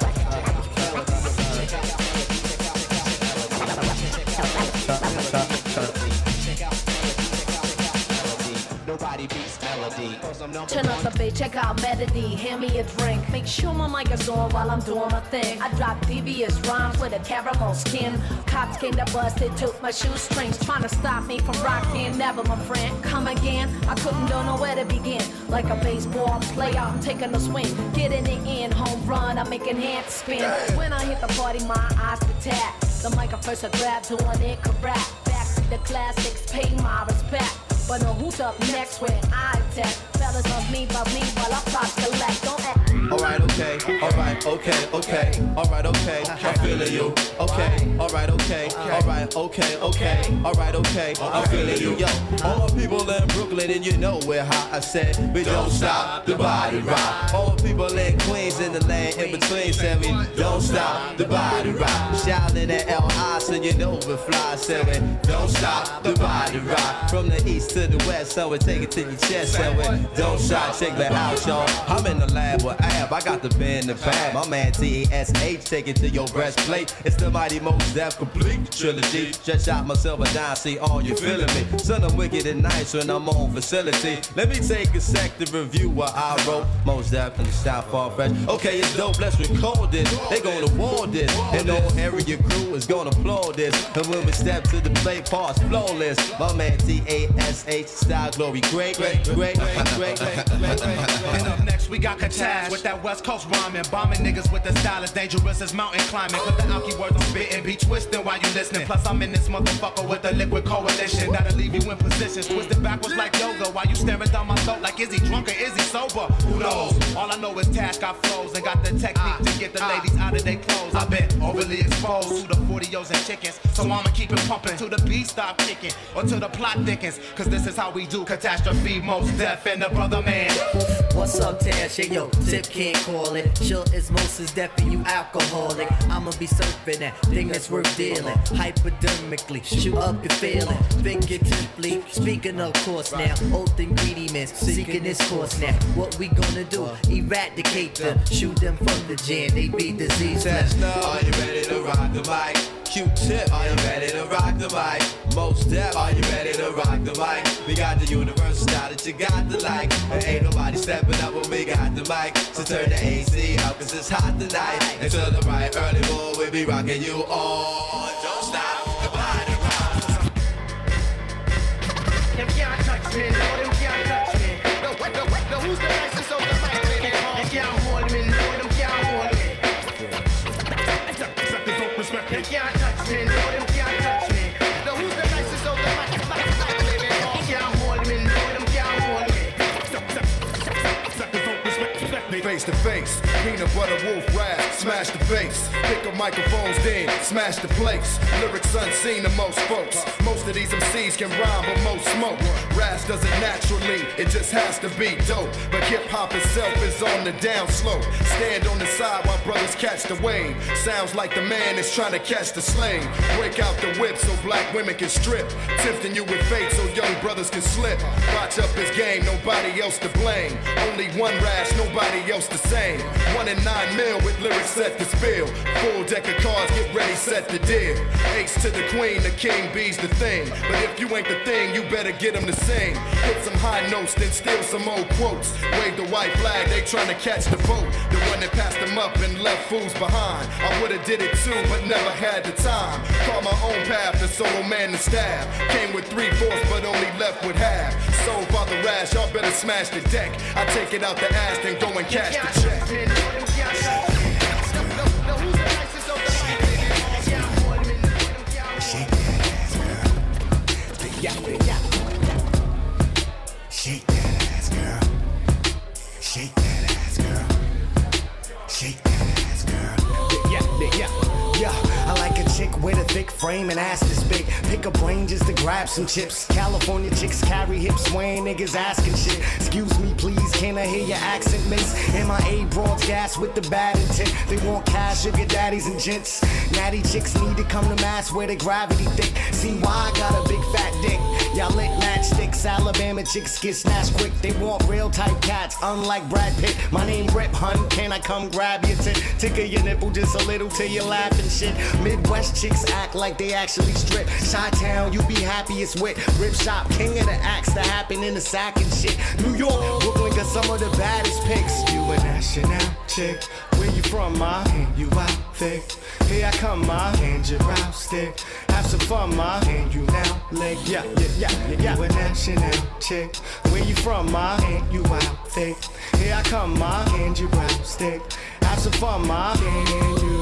nobody beats melody. Turn up the bass, check out melody, hand me a drink. Make sure my mic is on while I'm doing my thing. I drop devious rhymes with a caramel skin. Cops came to bust, they took my shoestrings. Trying to stop me from rocking, never my friend. Come again, I don't know where to begin. Like a baseball player, I'm taking a swing. Getting it in, home run, I'm making hands spin. When I hit the party, my eyes detach. The mic at first I grab, doing it correct. Back to the classics, pay my respect. But no, who's up next when I attack? Fellas love me, but me while I props collect. Don't act. Alright, okay, alright, okay, alright, okay, I'm feeling you. Okay, alright, okay, alright, okay, alright, okay, I'm feeling you. Yo, all the people in Brooklyn and you know we're hot. I said we don't stop the body rock. All the people in Queens in the land in between said we don't stop the body rock. Shouting at L.I. so you know we're fly. Said we don't stop the body rock. From the east to the west, so we take it to your chest. Said we don't stop, check that out, y'all. I'm in the lab with I got the pen in the bag. My man TASH, take it to your breastplate. It's the mighty Mos Def complete trilogy. Just shot myself a dime, see all you feeling me. Son, I'm wicked and nice when I'm on facility. Let me take a sec to review what I wrote. Mos Def and the style far fresh. Okay, it's dope, let's record this. They gonna award this. And the whole area crew is gonna applaud this. And when we step to the play, parts flawless. My man TASH, style glory, great. And up next we got Katash with that West Coast rhyming, bombing niggas with the style as dangerous as mountain climbing. Cause the alky words I'm spitting be twisting while you listening. Plus I'm in this motherfucker with the liquid coalition that'll leave you in positions twisted backwards like yoga while you staring down my throat like is he drunk or is he sober? Who knows? All I know it's task I flows and got the technique to get the ladies out of their clothes. I've been overly exposed to the 40-os and chickens, so I'ma keep it pumping till the beat stop kicking or till the plot thickens. Cause this is how we do catastrophe, most deaf and the brother man. What's up, Tash? Hey, yo, Tip can't call it. Chill is most is deaf and you alcoholic. I'ma be surfing that thing that's worth dealing. Hypodermically, shoot up your feeling. Figuratively, speaking of course now. Oath ingredients, seeking this course now. What we gonna do? Eradicate them, shoot them from the jam. They be diseased. Are you ready to rock the mic? Q-Tip, are you ready to rock the mic? Most Def, are you ready to rock the mic? We got the universal style that you got to like. And ain't nobody stepping up when we got the mic. So turn the AC up cause it's hot tonight. And to the right early morning we'll be rocking you on. Don't stop, goodbye to rock. Them can't touch me, no, them can't touch me. No, who's the nicest of the mic, baby? They can't hold me, no, them can't hold me. They can't touch me, no, them can't touch me. No, who's the nicest of the mic, baby? They can't hold me, no, them can't hold me. Face to face, peanut butter wolf rap, smash the bass. Pick up microphones then, smash the place. Lyrics unseen to most folks. Most of these MCs can rhyme, but most smoke. Raz does it naturally, it just has to be dope. But hip hop itself is on the down slope. Stand on the side while brothers catch the wave. Sounds like the man is trying to catch the slave. Break out the whip so black women can strip. Tempting you with fate so young brothers can slip. Watch up his game, nobody else to blame. Only one Raz, nobody else the same. 1 in 9 mil with lyrics set to spill. Full deck of cards, get ready, set the deal. Ace to the queen, the king B's the thing. But if you ain't the thing, you better get him to sing. Hit some high notes, then steal some old quotes. Wave the white flag, they trying to catch the boat. The one that passed them up and left fools behind. I would've did it too, but never had the time. Caught my own path, the solo man to stab. Came with 3/4, but only left with half. Soul Father Rash, y'all better smash the deck. I take it out the ass, then go and cash the check. Shake that ass, girl. Shake that ass, girl. Shake that ass, girl. Shake that ass, girl. Yeah. I like a chick with a thick frame and ass this big. Pick a brain just to grab some chips. California chicks carry hips, swaying niggas asking shit. Excuse me, please, can I hear your accent, miss? MIA broads gas with the bad intent. They want cash, sugar daddies and gents. Natty chicks need to come to mass where they gravity thick. See why I got a big fat dick. Y'all lick matchsticks, Alabama chicks get snatched quick. They want real type cats, unlike Brad Pitt. My name Rip Hun, can I come grab your tit? Tickle your nipple just a little till you laughing shit. Midwest chicks act like they actually strip. Chi-Town, you be happiest with. Rip Shop, king of the acts that happen in the sack and shit. New York, Brooklyn got some of the baddest picks. You a national chick, where you from, ma? And you out thick. Here I come, ma. And your round stick. Have some fun, ma. And you now leg. Yeah. You a national chick, where you from, ma? And you out thick. Here I come, ma. And your round stick. Have some fun, ma. And you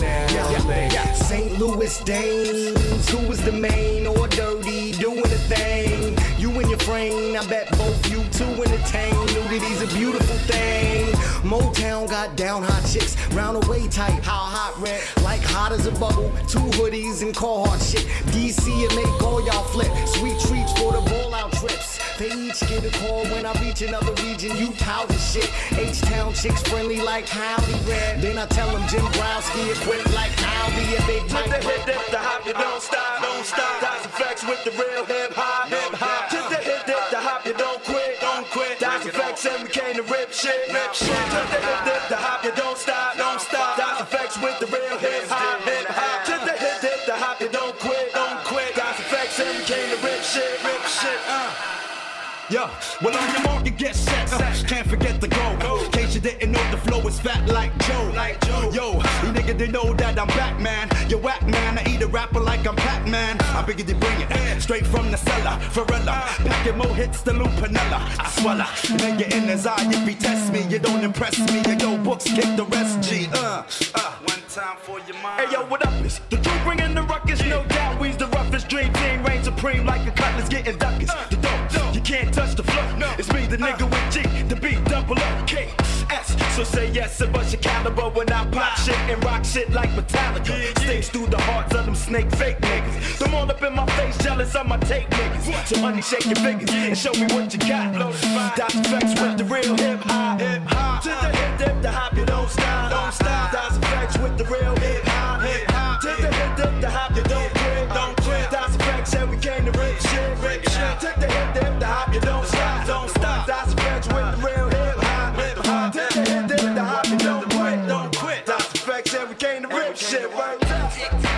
now St. Louis Dames, who was the main or dirty doing the thing? You and your frame, I bet both you two entertain. Nudity's a beautiful thing. Motown got down hot chicks, round away tight, how hot red, like hot as a bubble. 2 hoodies and Carhartt shit. DC and make all y'all flip. Sweet treats for the ball out trips. They each get a call when I reach another region. You powder shit. H-Town chicks friendly like Howdy Red. Then I tell them Jim Browski equipped like Howdy a big mic. The hop, you don't stop, don't stop. That's effects with the real hip hop, hip hop. To the hip, the hop, you don't quit, don't quit. That's effects and we came to rip shit, rip shit. To the hip, the hop, you don't stop, don't stop. That's effects with the real hip hop, hip hop. To the hip, the hop, you don't quit, don't quit. That's effects and we came to rip shit, rip shit. Yo, well on your mark and get set. Can't forget the go. In case you didn't know, the flow is fat like Joe. Yo, you nigga they know that I'm back, man. You whack, man. I eat a rapper like I'm Pac-Man. I bigger they bring it straight from the cellar. Pharrella, packing more hits than Lou Pinella. I swallow, nigga in his eye. If he test me, you don't impress me. And yo, books kick the rest. G. One time for your mind. Hey yo, what up? It's the crew bringing the ruckus, no doubt. We's the roughest dream team, reign supreme like a cutlass getting duckers. The dope, you can't touch the flow. It's me, the nigga with G, the beat, double up, K, S, So say yes and bust your caliber when I pop shit and rock shit like Metallica. Stinks through the hearts of them snake fake niggas. Them all up in my face, jealous of my tape niggas. So honey, shake your fingers and show me what you got. Dr. Effects with the real hip hop. To the hip, the hop, you don't stop. Dr. Effects with the real hip hop. To the hip, the hop, you don't quit. Dr. Effects said we came to rip shit. To the hip, the hop, you don't stop. Dr. Effects with the real hip hop. To the hip, the hop, you don't quit. Dr. Effects said we came to rip shit. Right now.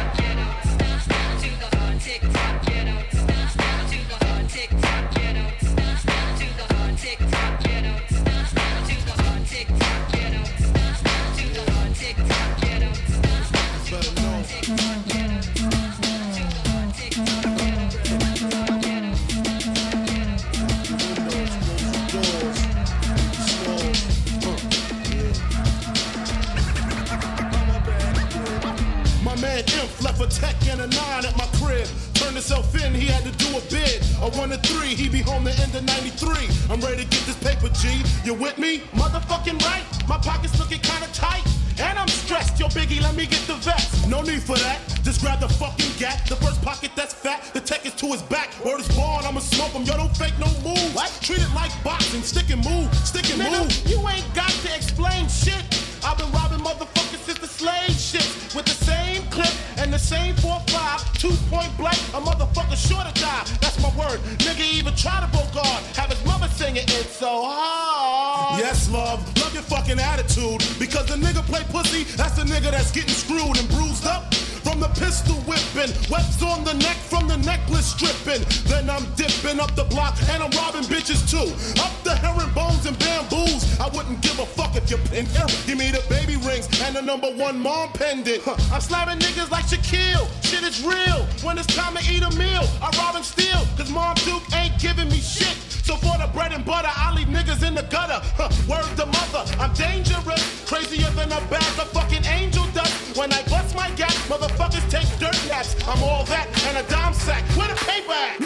Left a tech and a 9 at my crib. Turned himself in, he had to do a bid. A 1 to 3, he be home the end of 93. I'm ready to get this paper, G. You with me? Motherfucking right. My pockets looking kinda tight. And I'm stressed. Yo, Biggie, let me get the vest. No need for that. Just grab the fucking gap. The first pocket that's fat. The tech is to his back. Word is born, I'ma smoke him. Yo, don't fake no move. What? Treat it like boxing. Stick and move. Stick and move. You ain't got to explain shit. I've been robbing motherfuckers since the slave shit. With the same clip and the same 4-5. 2-point blank. A motherfucker sure to die. That's my word. Nigga even try to bogart. Have his mother singing It's So Hard. Yes, love. Love your fucking attitude. Because the nigga play pussy, that's the nigga that's getting screwed and bruised up. From the pistol whipping, webs on the neck from the necklace stripping. Then I'm dipping up the block and I'm robbing bitches too. Up the herringbones and bamboos. I wouldn't give a fuck if you're in here. Give me the baby rings and the #1 mom pendant. I'm slamming niggas like Shaquille. Shit is real. When it's time to eat a meal, I rob and steal. Cause Mom Duke ain't giving me shit. So for the bread and butter, I leave niggas in the gutter. Word to mother, I'm dangerous. Crazier than a bag of fucking angel dust. When I bust my gap, motherfuckers take dirt naps. I'm all that and a dime sack. Where the paper at?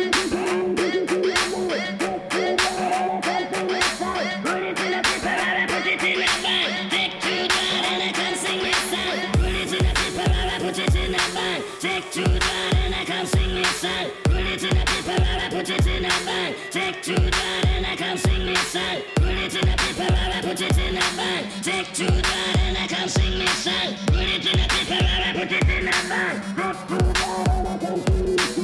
Take two down and I come sing this song. Put it in the paper and I put it in a bag. Take two down and I come sing this song. Put it in the paper and I put it in a bag. Take two down and I come sing this song. Put it in the paper and I put it in a bag. Take two down and I come sing this song.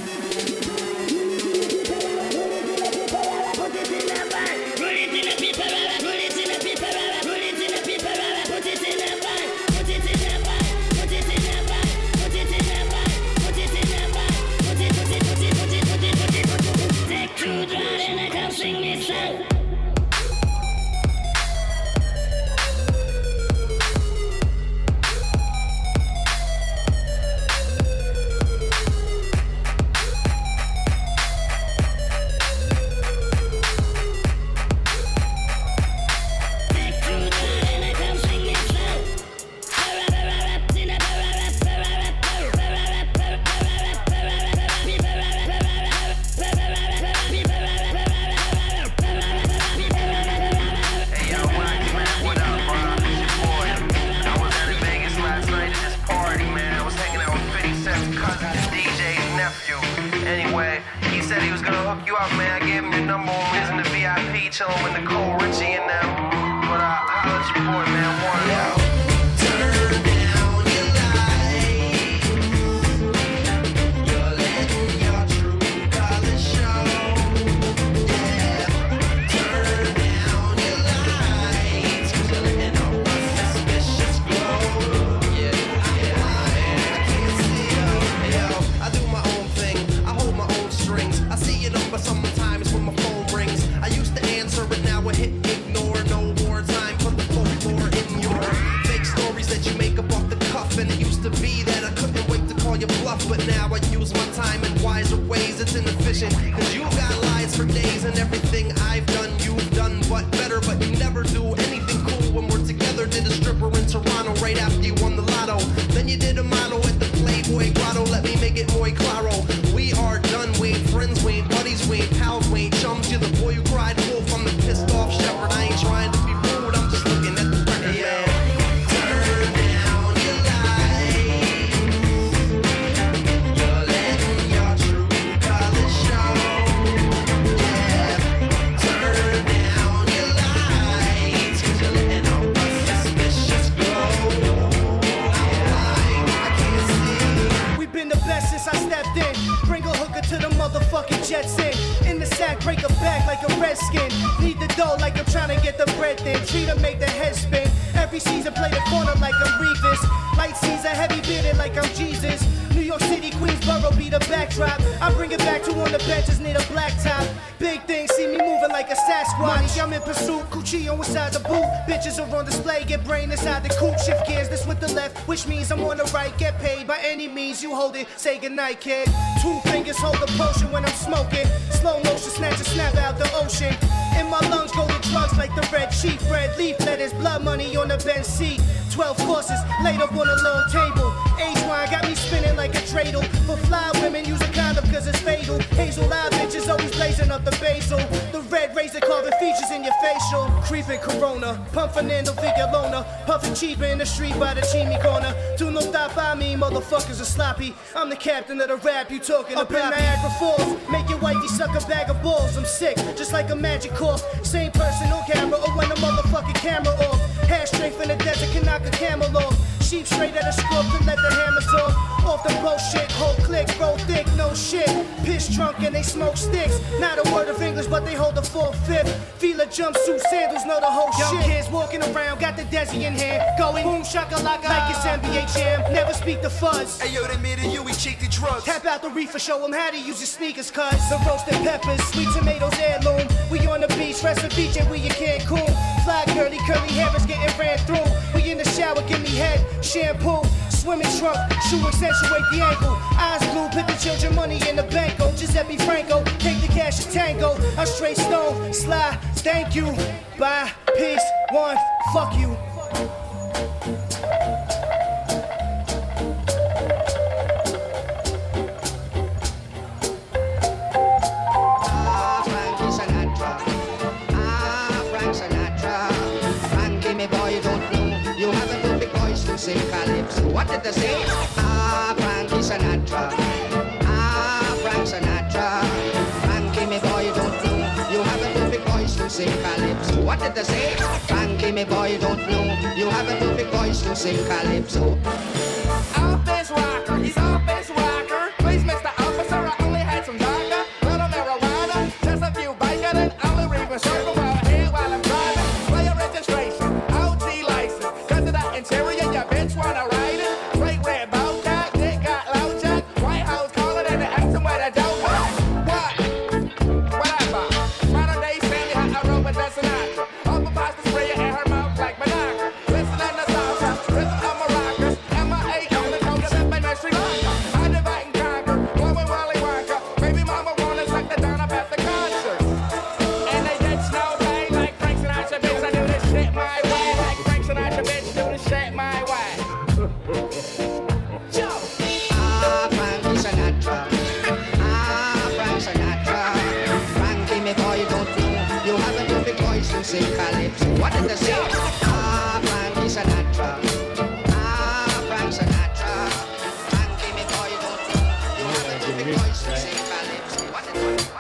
Anyway, he said he was gonna hook you up, man. I gave him your number when we was in the VIP, chillin' with Nicole Richie and them. But holla at your boy, man. One out. Turn down your light. You're letting your true colors show. Yeah. Turn down your lights, 'cause you're letting all my suspicious glow. Yeah, I can't see you. Yo, I do my own thing. I hold my own strings. I see your number sometimes when my phone rings. I used to answer it, now I hit ignored. skin. Need the dough like I'm trying to get the bread thin. Treat 'em, make the head spin. Every season play the corner like I'm Revis. Light season, heavy bearded like I'm Jesus. New York City, Queensboro be the backdrop. I bring it back to on the benches, need a black top. Big things, see me moving like a Sasquatch. I'm in pursuit, Coochie on inside the boot. Bitches are on display, get brain inside the coupe. Shift gears, this with the left, which means I'm on the right. Get paid by any means, you hold it, say goodnight, kid. 2 fingers hold the potion when I'm smoking. Slow motion, snatch a snap out the ocean. In my lungs go the drugs like the red sheep. Red leaf letters, blood money on the bench seat. 12 courses, laid up on a long table. Age wine got me spinning like a dreidel. For fly women, use a condom cause it's fatal. Hazel eye bitches always blazing up the basil. The red razor carving features in your facial. Creeping Corona, pump Fernando Villalona. Puffing cheap in the street by the Chimney corner. Do no stop by me, motherfuckers are sloppy. I'm the captain of the rap you talking up about. Up in Niagara Falls, make your wifey suck a bag of balls. I'm sick, just like a magic cough. Same person on camera or when the motherfucking camera off. Hair strength in the desert can knock a camel off. Sheep straight at a scope to let the hammers off. Off the bullshit, whole click, roll thick, no shit. Piss drunk and they smoke sticks. Not a word of English, but they hold a 4/5. Feel a jumpsuit, sandals know the whole shit. Young kids walking around, got the Desi in hand. Going boom shakalaka like it's NBA Jam. Never speak the fuzz. Hey yo, they made a you, we cheat the drugs. Tap out the reefer, show them how to use your sneakers, cuz. The roasted peppers, sweet tomatoes, heirloom. We on the beach, rest of beach and we in Cancun. Fly girly, curly hair is getting ran through. We in the shower, give me head, shampoo. Swimming trunk, shoe accentuate the ankle. Eyes blue, put the children money in the banko. Giuseppe Franco, take the cash to tango. I'm straight stone, sly, thank you. Bye, peace, one, fuck you. Sing calypso. What did they say? Ah, Frankie Sinatra. Ah, Frank Sinatra. Frankie, me boy, you don't know. You have a perfect voice to sing calypso. What did they say? Frankie, me boy, you don't know. You have a perfect voice to sing calypso. Office rocker, he's office rocker. Please, Mr. Officer, I only had some vodka, little marijuana, just a few bacon, and only reading circle around here while I'm driving. Player registration, OG license, cause of that interior. Bitch wanna ride it, straight red bow cut, dick got low jack, White House calling and they asking where the dope is. What? Whatever. Modern day Sandy, how I roll with that Sinatra. Up a pasta sprayer in her mouth like Monaco. Listen to the salsa, rhythm of maracas. M.I.A. on the coast of my Sri Lanka. I divide and conquer, blowing Wally Wonka. Baby mama wanna suck the down up at the concert. And they get snow day like Frank Sinatra, bitch. I do this shit my way like Frank Sinatra, bitch. Do this shit my way. Ah, Frankie Sinatra. Ah, Frank Sinatra. Frankie, me boy, you don't know. You have a perfect voice to sing calypso. What did they say? Ah, Frankie Sinatra. Ah, Frank Sinatra. Frankie, me boy, you don't know. You have a perfect voice to sing calypso. What did they say?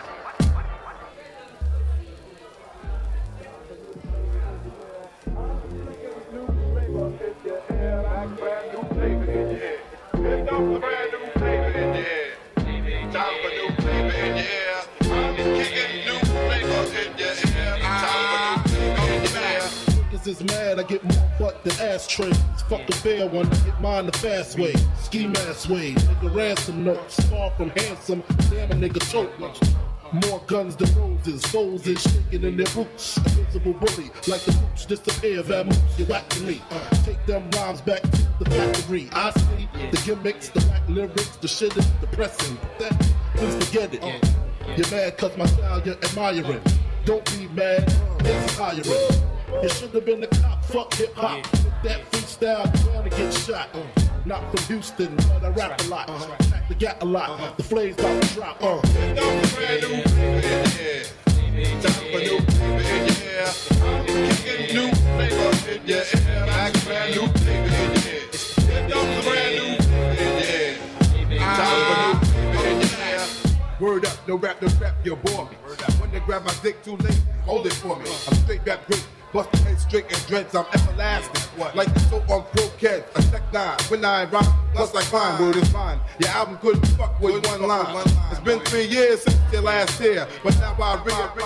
Is mad, I get more butt than ashtrays. Fuck a fair one, get mine the fast way. Ski mask way, nigga ransom notes. Far from handsome, damn a nigga choke. More guns than roses, souls is shaking in their boots. Invisible bully, like the boots disappear, vamoose, you whack to me. Take them rhymes back to the factory. I see the gimmicks, the black lyrics, the shit is depressing. But that, please forget it. You're mad cause my style you're admiring. Don't be mad, it's hiring. You should have been a cop, fuck hip hop. That freestyle, trying to get shot. Not from Houston, but I rap a lot. Pack the gat a lot. The flames about to drop. Time for new flavor in your hair. I'm kicking new flavor in your hair. Like brand new flavor in your hair. Brand new flavor in your hair. Time for new flavor in your hair. Word up, no rap, you bore me. When they grab my dick too late, hold it for me. I'm straight rap great. Bust the head straight and dreads, I'm everlasting. Like the soap on Pro Kids, a Tech 9. When I rock, plus like fine, word is mine. Your album couldn't fuck with one line. It's been 3 years since your last year, but now I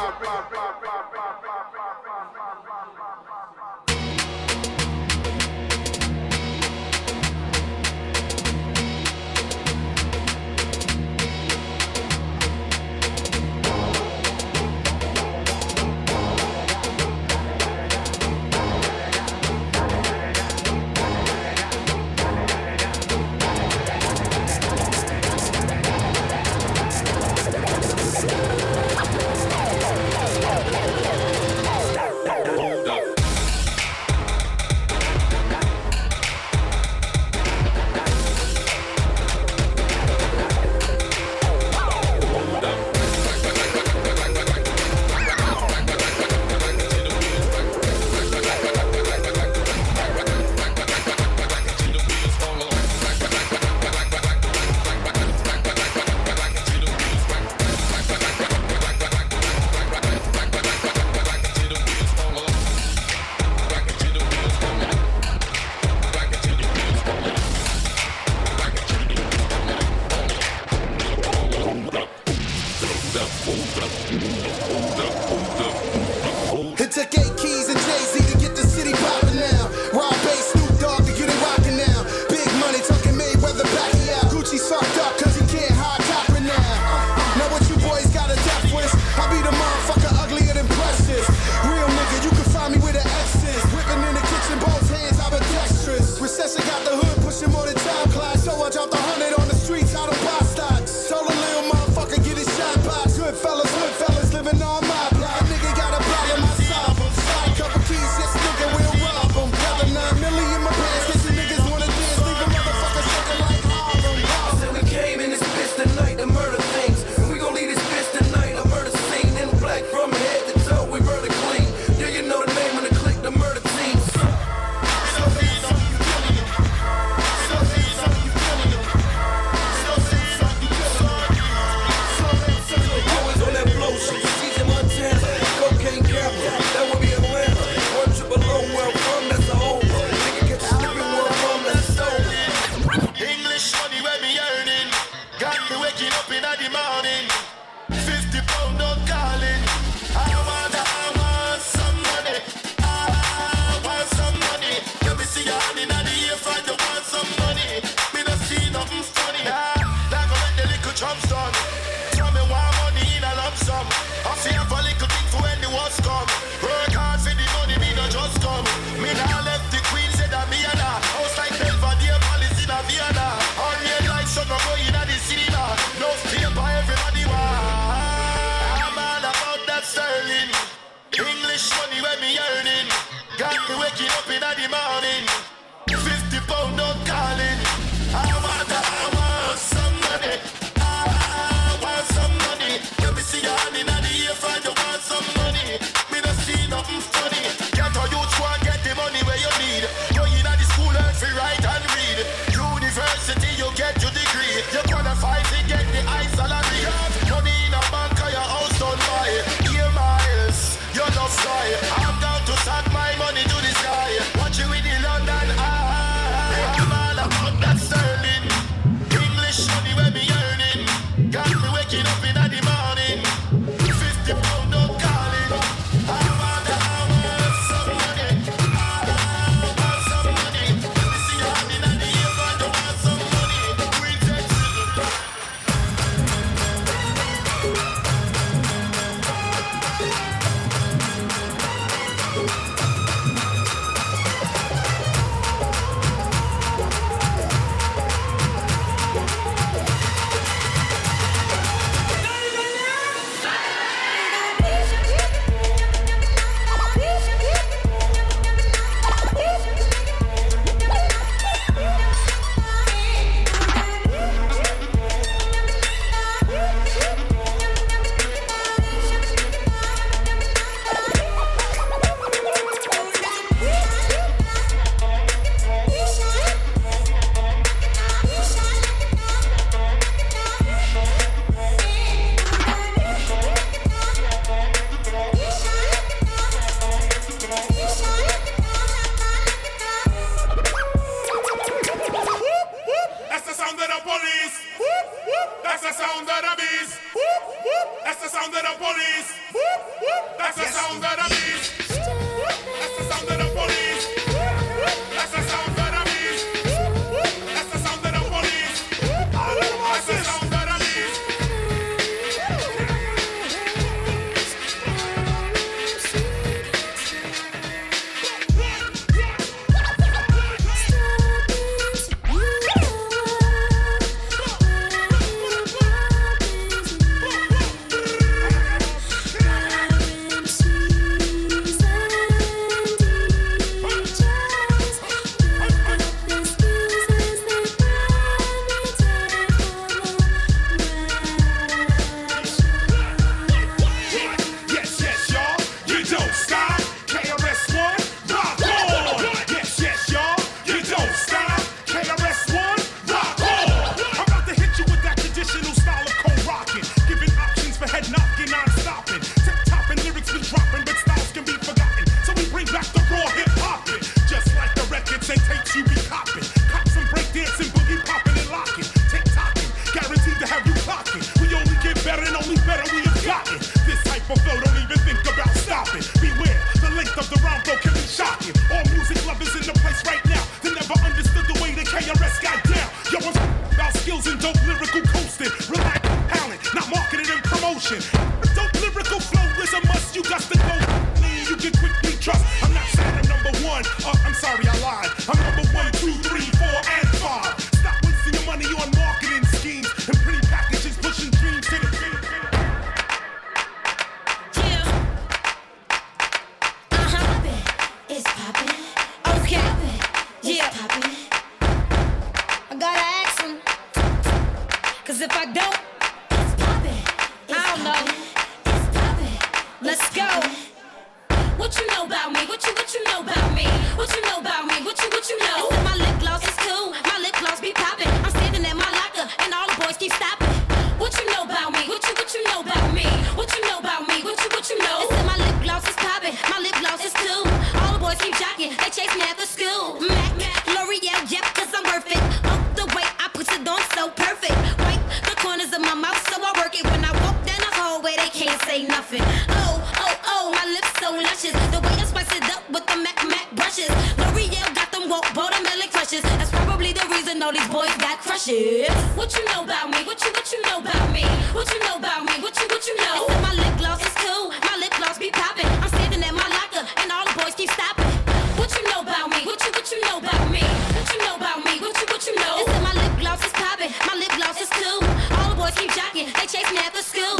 It took 8 Keys and Jay-Z to get the city poppin' now. Rob Bass, Snoop Dogg to get it rockin' now. Big money talking Mayweather backing out. Gucci sucked up cause he can't hide copper now. Now what you boys got a death wish? I be the motherfucker uglier than precious. Real nigga, you can find me with the X's. Whipping in the kitchen, both hands, I'm a dexterous. Recession got the hood pushing more than time class. So I dropped 100 on the streets, I don't buy stocks. Told a little motherfucker get his shot box. Good fellas living on my block. Nigga got a problem, I solve them. Slide couple keys, yes nigga, we'll rob them. Got the 9 million in my pants, cause you niggas wanna dance. Leave a motherfucker shaking like Harlem. Said we came in this bitch tonight to murder things. And we gon' leave this bitch tonight a murder scene. In black from head to toe, we murder clean. Do you know the name of the clique, the murder team? Always on that blow shit. Season Montana, cocaine capital. That would be Atlanta. 1 triple O, where I'm from, that's a home. Nigga catch you slipping where I'm from, that's stolen. English money where me earning. Got me waking up in the morning. 50 pound on calling. I want some money. I want some money. Let me see your hand in the ear front. You want some money. Me not see nothing funny. Like when the little drums done. Tell me why money in a lump sum. I feel for little thing for when the wars come. Work hard for the money, me not just come. Me not left the queen, said that me and her. House like Belvedere Palace in a Vienna. All red lights shut up going at the cinema. No fear by everybody want. I'm all about that sterling. English money when me earning. Got me waking up in the morning. 50 pound on calling. I want some money. I want some money. Let me see your hand in the ear front. You want some money. Me not see nothing funny. Get a youth go and get the money where you need. Go in at the school and free write and read. University you get your degree. You qualify to get the high salary. Money in a bank or your house don't buy. Year miles, you love fly. I'm down to start my money to the sky. Watch you with the London poppin'? I gotta ask him. Cause if I don't, it's poppin'. I don't know. It's poppin'. Let's go. What you know about me? What you know about me? What you know about me? What you know? I said my lip gloss is cool. My lip gloss be poppin'. I'm standing at my locker and all the boys keep stopping. What you know about me? What you know about me? What you know about me? What you know? I said my lip gloss is poppin'. My lip gloss is cool. All the boys keep jocking. They chase me after school. Mac, L'Oreal, yep, cause I'm worth it. Up the way I put it on so perfect. Wipe the corners of my mouth so I work it. When I walk down the hallway, they can't say nothing. Oh, my lips so luscious. The way I spice it up with the Mac brushes. L'Oreal got them woke watermelon crushes. That's probably the reason all these boys got crushes. What you know about me? What you know about me? What you know about me? What you know? I said my lip gloss is cool. My lip gloss be poppin'. I'm standing at my locker and all the boys keep stopping. What you know about me? What you know about me? What you know about me? What you know? I said my lip gloss is poppin'. My lip gloss is cool. All the boys keep jocking. They chase me after school.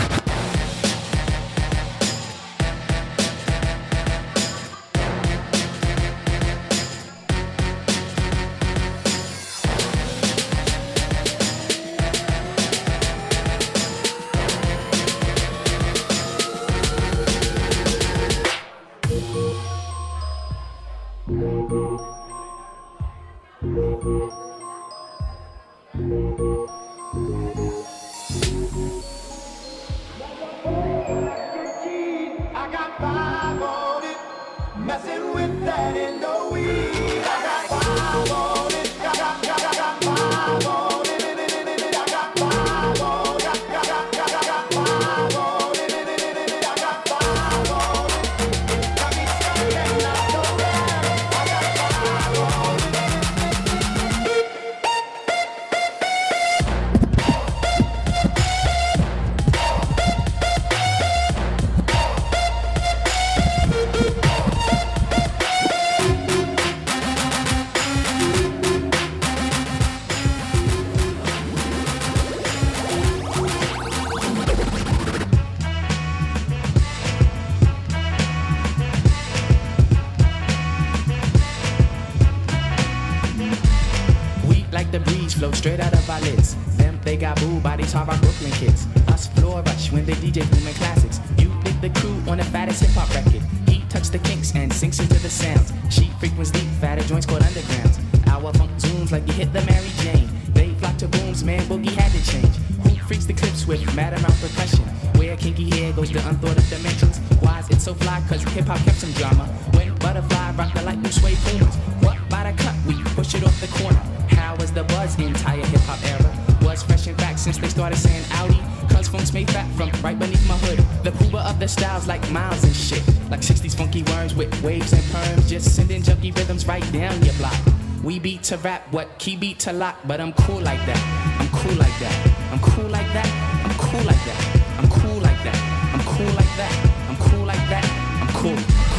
Straight out of our lids. Them, they got boo bodies, hard rock Brooklyn kids. Us floor rush when they DJ booming classics. You dig the crew on the fattest hip hop record. He touch the kinks and sinks into the sounds. She frequents deep, fatter joints called undergrounds. Our funk zooms like you hit the Mary Jane. They flock to booms, man, boogie had to change. Who freaks the clips with mad amount percussion? Where kinky hair goes to unthought of dimensions. Why is it so fly? Cause hip hop kept some drama. When butterfly rock the light blue suede pumas. What by the cut? We push it off the corner. How was the buzz entire hip hop era? Was fresh in fact since they started saying Audi. Cause funk's made fat from right beneath my hood. The pooba of the styles like miles and shit. Like 60s funky worms with waves and perms. Just sending junky rhythms right down your block. We beat to rap, what key beat to lock. But I'm cool like that. I'm cool like that. I'm cool like that. I'm cool like that. I'm cool like that. I'm cool like that. I'm cool like that. I'm cool.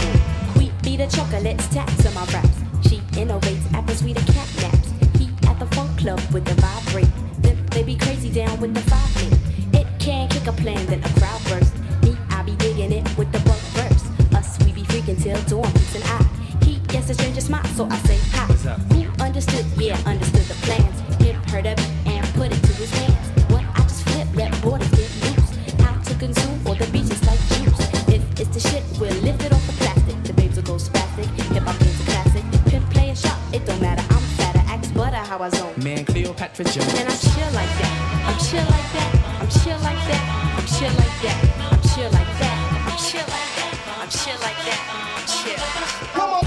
We beat the chocolates, taps on my raps. She innovates after sweeter cat naps. The funk club with the vibrate. Then they be crazy down with the 5-8. It can kick a plan, then a crowd burst. Me, I be digging it with the bug verse. Us, we be freaking till dawn, peace and I. He gets a stranger smile, so I say hi. Who understood? Yeah, understood the plans. Him heard of it and put it to his hands. What I just flip, let borders get loose. How to consume all the beaches like juice. If it's the shit, we'll lift it off the plastic. The babes will go spastic. Hip hop is a classic. Pimp play a shot, it don't matter. I'm fatter, axe butter, how I zone. Man, Cleopatra Jones. And I'm chill like that. I'm chill like that. I'm chill like that. I'm chill like that. I'm chill like that. I'm chill like that. I'm chill like that. I'm chill. Come on.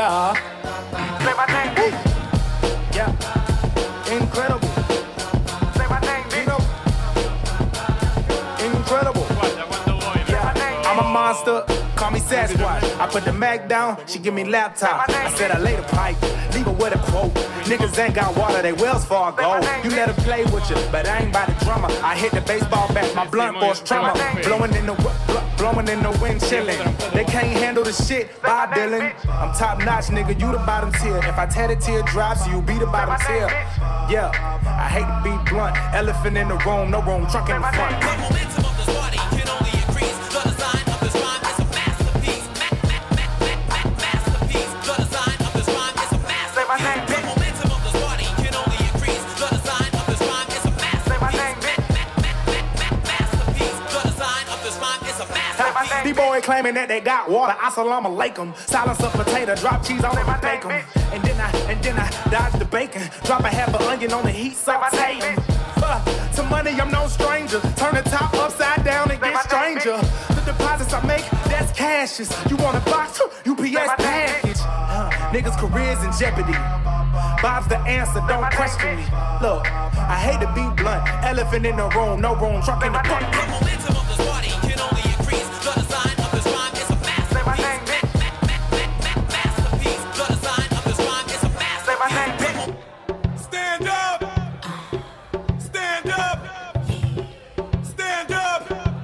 Yeah. Say my name. Yeah. Incredible. Say my name, Dino. Incredible. Yeah. I'm a monster. Call me Sasquatch. I put the Mac down, she give me laptop. I said I lay the pipe, leave her with a quote. Niggas ain't got water, they Wells Fargo. You let her play with you, but I ain't by the drummer. I hit the baseball bat, my blunt force trauma. Blowing in the wind, chillin'. They can't handle the shit, Bob Dylan. I'm top notch, nigga, you the bottom tier. If I tear the teardrops, you be the bottom tier. Yeah, I hate to be blunt. Elephant in the room, no room, truck in the front. D-boy claiming that they got water, assalamu alaikum. Silence a potato, drop cheese all over bacon. And then I dodge the bacon. Drop a half an onion on the heat, saute 'em. To money, I'm no stranger. Turn the top upside down and get stranger. The deposits I make, that's cashes. You want a box? UPS package. Niggas' careers in jeopardy. Bob's the answer, don't question me. Look, I hate to be blunt. Elephant in the room, no room, truck in the front. The momentum of this party can only increase. The design of this rhyme is a masterpiece. Masterpiece. The design of this rhyme is a masterpiece. Stand up! Stand up! Stand up!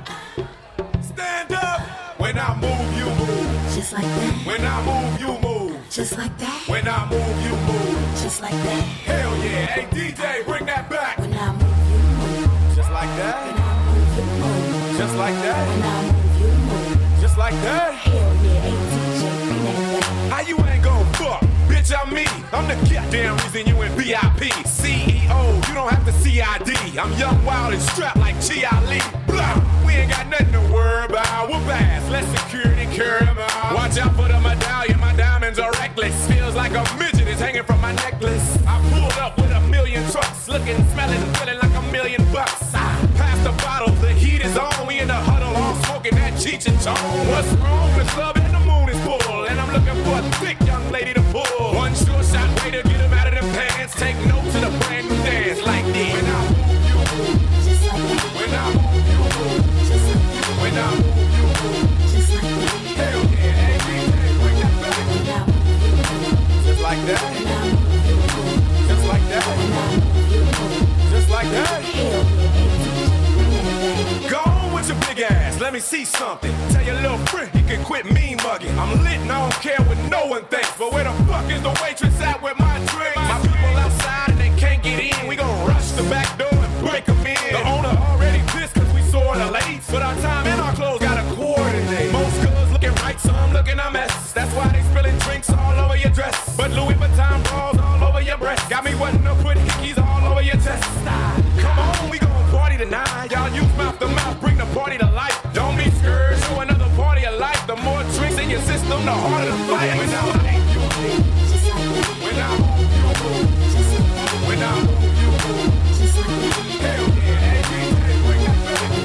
Stand up! When I move, you move. Just like that. When I move, you move. Just like that. When I move, you move. Just like that. Hell yeah. Hey, DJ, bring that back. When I move, you move. Just like that. When I move, you move. Just like that. When I move, you move. Just like that. Hell yeah. Hey, DJ, bring that back. How you ain't gon' fuck? Bitch, I'm me. I'm the goddamn reason you in VIP. CEO, you don't have to CID. I'm young, wild, and strapped like G.I. Lee. Blah. We ain't got nothing to worry about. We'll pass. Let security carry them out. Watch out for the medallion. My diamonds are reckless. Feels like a midget is hanging from my necklace. I pulled up with a million trucks. Looking, smelling, feeling like $1 million. Pass the bottle. The heat is on. We in the huddle. All smoking that Cheech and Chong. What's wrong with love and the moon is full? And I'm looking for a thick young lady to pull. One sure shot way to get him out of the pants. Take notes of the brand new dance like this. When I move, you move. Just like that. When I move, you move. Just like that. When I move, you move. Just like that. Hell yeah, hey, DJ, bring that back. When I move, you move. Just like that. When I move, you move. Just like that. When I move, you move. Just like that. Hell yeah. Hey, DJ, bring that back. Go on with your big ass, let me see something. Tell your little friend he can quit mean mugging. I'm lit and I don't care what no one thinks. But where the fuck is the waitress at with my drinks? My people outside and they can't get in. We gon' rush the back door and break them in. The owner already pissed cause we saw the late. But our time and our clothes gotta coordinate. Most girls looking right, some looking a mess. That's why they spilling drinks all over your dress. But Louis Vuitton bras all over your breast. Got me wanting to put hickeys all over your chest. Come on, we gon' party tonight. Y'all use mouth to mouth, bring the party to life. Don't be scared, show another party of life. The more drinks in your system, the harder the fight. When I move, you move. When I move, you move. When I move, you move. Hell yeah, hey, DJ, bring that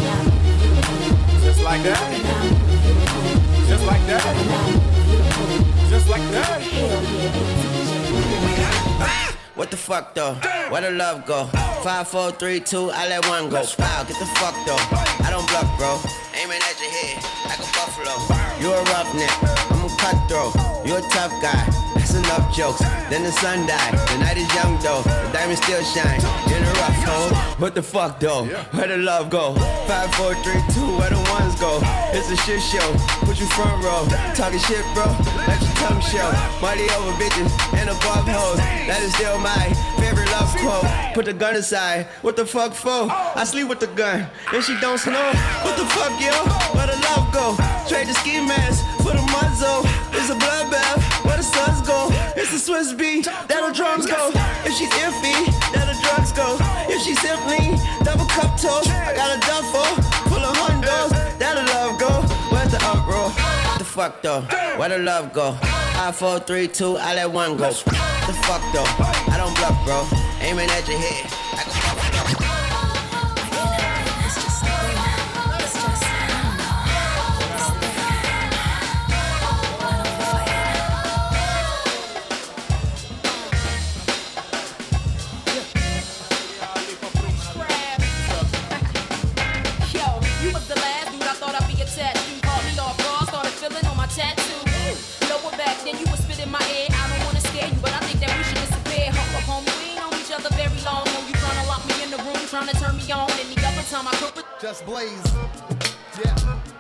back. Just like that. Just like that. Just like that. What the fuck though? Where the love go? 5, 4, 3, 2, I let one go. Wow, get the fuck though. I don't bluff, bro. Aiming at your head like a buffalo. You a roughneck, I'm a cutthroat. You a tough guy. That's enough jokes. Then the sun died. The night is young though. The diamonds still shine. In a rough hole. What the fuck though? Where the love go? 5, 4, 3, 2, where the ones go? It's a shit show. Put you front row. Talking shit, bro. Let your tongue show. Money over bitches and above hoes. That is still my favorite love quote. Put the gun aside. What the fuck for? I sleep with the gun. And she don't snow. What the fuck, yo? Where the love go? Trade the ski mask for the muzzle. It's a bloodbath. Where the suns go? It's the Swiss beat. That'll drums go. If she's iffy, that'll drugs go. If she's simply double cup toast, I got a duffel full of hundos. That'll love go. Where's the uproar? What the fuck though? Where the love go? 5, 4, 3, 2, I let one go. What the fuck though? I don't bluff, bro. Aiming at your head. Like a buffalo. Just Blaze. Yeah.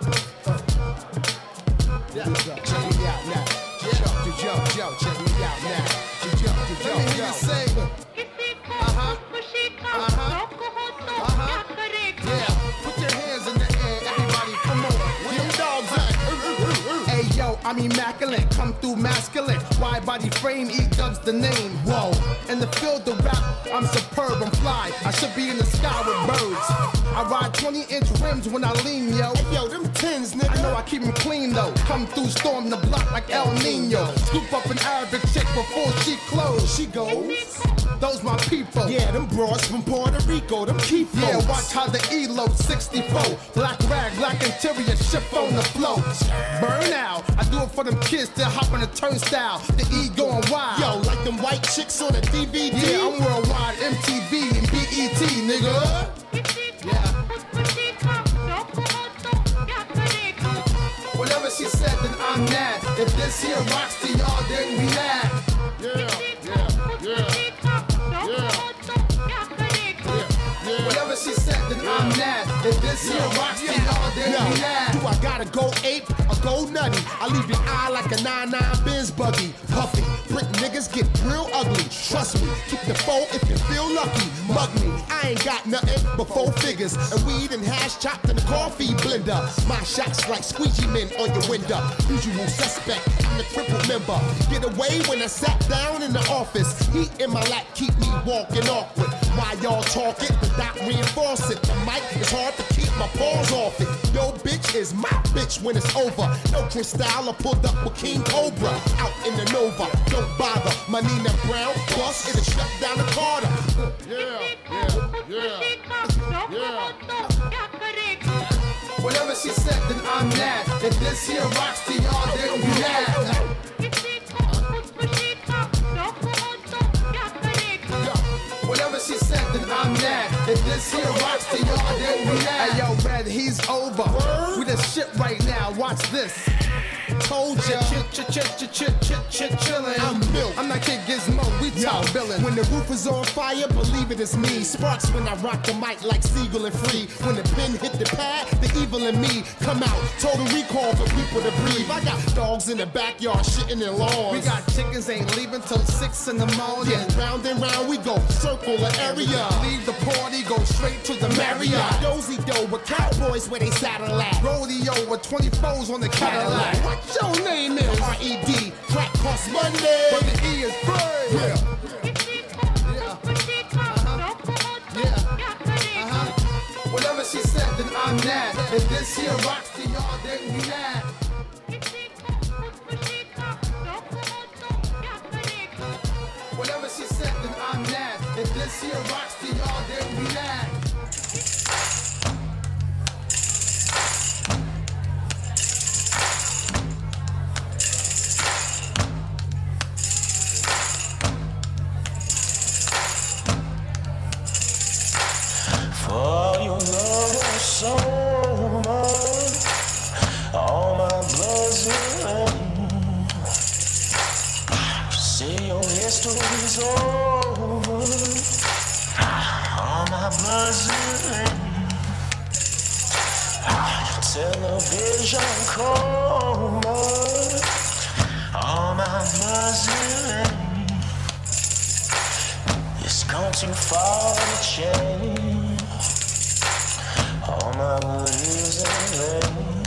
Yeah. Check me out now. Check me out now. Let me hear you say. Yeah. Put your hands in the air, everybody. Come on. Where them dogs at? Hey yo, I'm immaculate. Come through masculine. Wide body frame, E-Dub's the name. Whoa. In the field of rap, I'm superb, I'm fly. I should be in the sky with birds. I ride 20-inch rims when I lean, yo. Hey, yo, them tins, nigga. I know I keep them clean, though. Come through, storm the block like El Nino. Scoop up an Arabic chick before she close. She goes. Those my people. Yeah, them broads from Puerto Rico, them keep folks. Yeah, watch how the E-Load 64. Black rag, black interior, ship on the flow. Burn out. I do it for them kids that hop on the turnstile. The E going wild. Yo, like them white chicks on a DVD. Yeah, I'm worldwide, MTV and BET, nigga. Yeah. Whatever she said, then I'm mad. If this here rocks to y'all, then we mad. Whatever she said, then I'm mad. If this here rocks to y'all, then we mad. Do I gotta go ape or go nutty? I leave your eye like a 99 Benz buggy. Puffy, brick niggas get real ugly. Trust me, keep the foe if you feel lucky. Mug me, I ain't got nothing but 4 figures. And weed and hash chopped in a coffee blender. My shots like squeegee men on your window. Usual suspect, I'm the crippled member. Get away when I sat down in the office. Heat in my lap keep me walking awkward. Why y'all talking without reinforce it? The mic is hard to keep my paws off it. Yo bitch is my bitch when it's over. No Cristal, I pulled up with King Cobra. Out in the Nova, don't bother. My Nina Brown, plus it'll shut down the Carter. Whatever she said, then I'm mad. If this here rocks to y'all, then we mad. Whatever she said, then I'm mad. If this here rocks to y'all, then we mad. Hey yo, Red, he's over. We the shit right now. Watch this. Told ya, chillin'. I'm built. I'm not Kid Gizmo, we top billin'. When the roof is on fire, believe it is me. Sparks when I rock the mic like Siegel and Free. When the pen hit the pad, the evil in me come out. Total recall for people to breathe. I got dogs in the backyard shitting in lawns. We got chickens ain't leaving till 6 in the morning. Yeah, round and round we go, circle the area. Leave the party, go straight to the Marriott. Dozy dough with cowboys where they saddle at. Rodeo with 24s on the Cadillac. What your name is? R.E.D. Crack costs money, but the E is free. Yeah. Whatever she said, then I'm mad. If this here rocks to y'all, then we mad. Whatever she said, then I'm mad. If this here rocks to y'all, then we mad. For your love so much, all my blood's in rain. Say your history's over, all my blood's in rain. Your television coma, all my blood's in rain. It's gone too far to change. All my blood is in vain.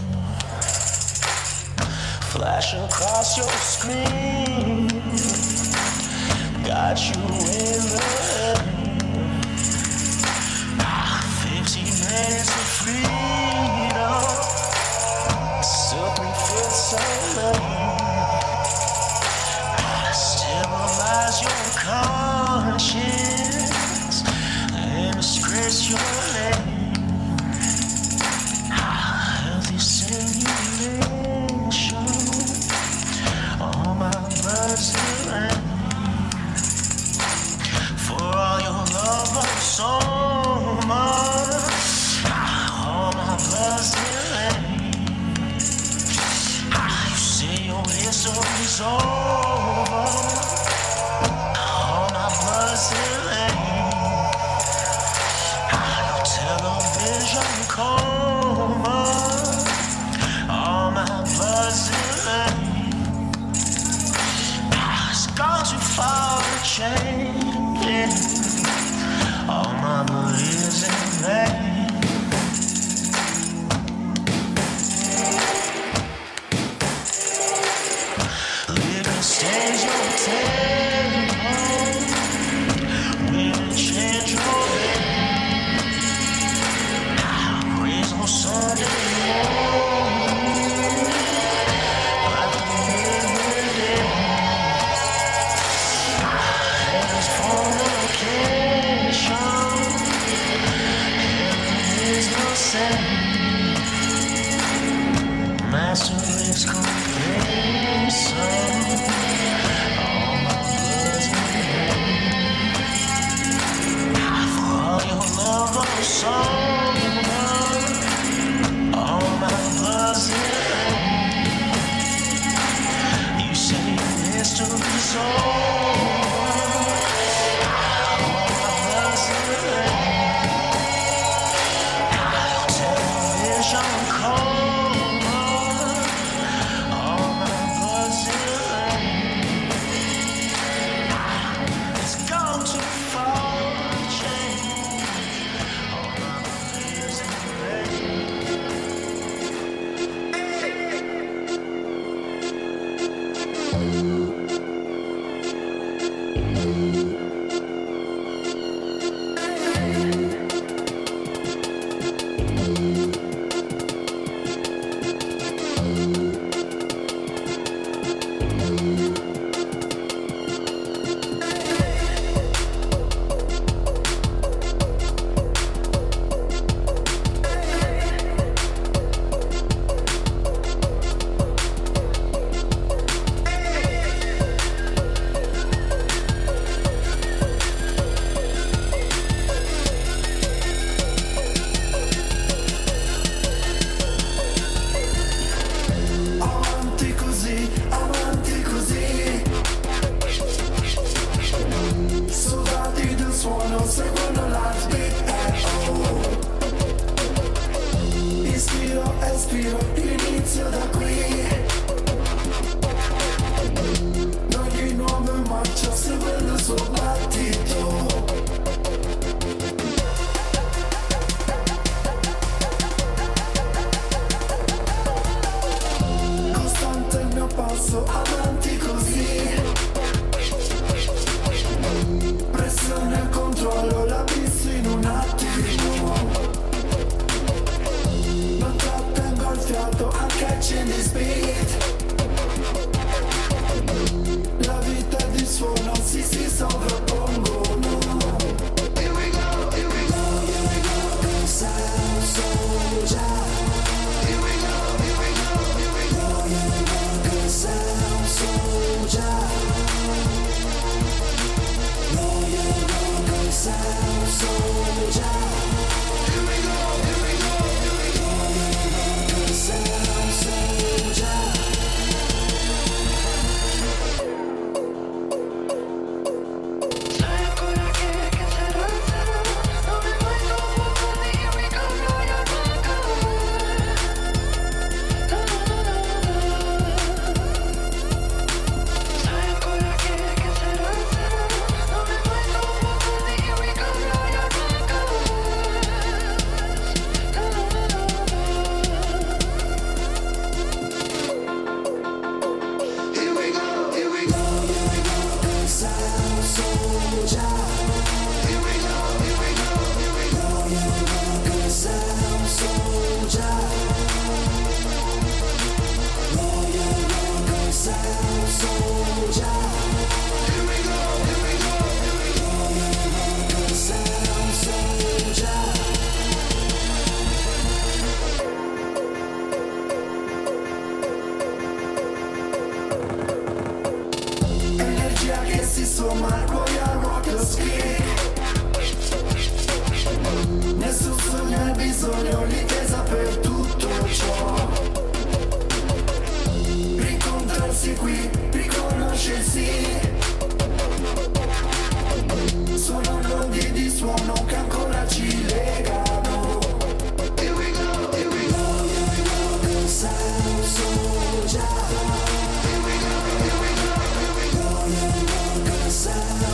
Flash across your screen, got you in the rain. 50 minutes of freedom, still 3 fifths of lane. Stabilize your conscience and disgrace your name. All my blood's in rain. changing. All my beliefs in vain. Little stage your tempo. We'll change your name. Raise on Sunday morning. Like a every day. There's fornication. Heaven is no same. Master is complacent. All my blood's in vain. For all your love of song, all my blood's in vain. You say history's over. All my blood's in vain. Television cold. All my blood's in vain. It's gone too far to change. All my beliefs in avanti così. Soldati del suono seguono l'heartbeat, Ispiro, espiro, inizio da qui. Ogni nuova marcia segue il suo battito. Costante il mio passo, avanti così. Pressione e controllo, l'abisso in un attimo. Non trattengo il fiato, I'm catching this beat. La vita e il suono si sovrappongono. Here we go, here we go, here we go. 'Cause I'm soldier. Here we go, here we go, here we go, here we go. 'Cause I'm soldier. No, here we go, 'cause I'm soldier. Here we go, here we go, here we go, here we go. 'Cause I'm soldier. Sai ancora che sarà? Non mi vuoi dopo, here we go, Royal Rocker. Sai ancora che sarà? Non mi vuoi dopo, here we go, Royal Rocker. Here we go, here we go, here we go. 'Cause I'm soldier. Here we go, here we go, here we go, here we go. 'Cause I'm soldier. Royal Road, 'cause I'm soldier. Here we go, here we go, here we go, here we go. 'Cause I'm soldier. Energia che si somma al Royal Rockers Kick. Nessun sogno ha bisogno di difesa per tutto ciò. Rincontrarsi qui, riconoscersi. Sono luoghi di suono che ancora ci legano. Here we go, here we go, here we go. 'Cause I'm soldier. Here we go, here we go, here we go, here we go. 'Cause I'm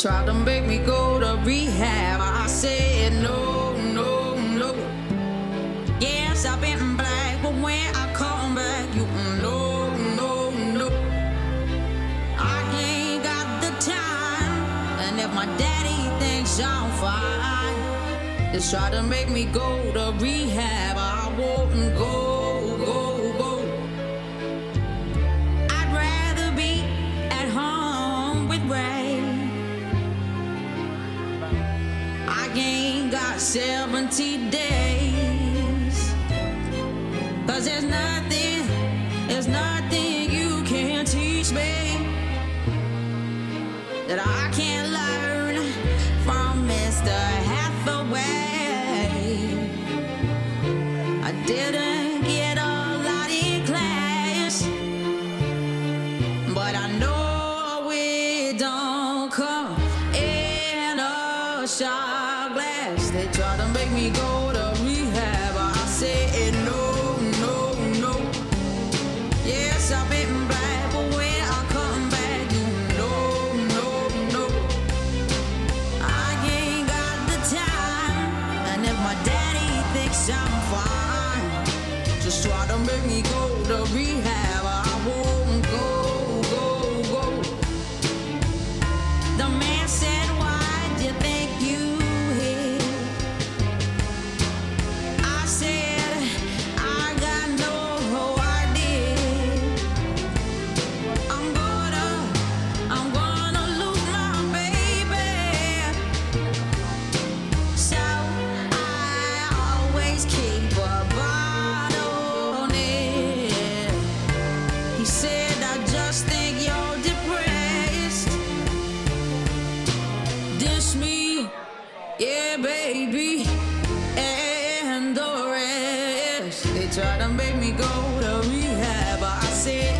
tried to make me go to rehab. I said no, no, no. Yes, I've been black, but when I come back, you no, no, no. I ain't got the time, and if my daddy thinks I'm fine, just try to make me go to rehab. I won't go, go, go. I'd rather be at home with Ray. I ain't got 70 days, 'cause there's nothing you can teach me that I can't learn from Mr. Hathaway. I didn't get a lot in class, but I know it don't come in a shot glass. They try to make me go to rehab. I said no, no, no. Yes, I've been black, but when I come back, you know, no, no. I ain't got the time, and if my daddy thinks I'm fine, just try to make me go to rehab. I won't go, go, go. The man said, why'd you think you hit? I said, I got no idea. I'm gonna lose my baby. So I always keep a bottle on it. He said, I just think you're depressed. Dish me, yeah, baby, and the rest. They try to make me go to rehab. I said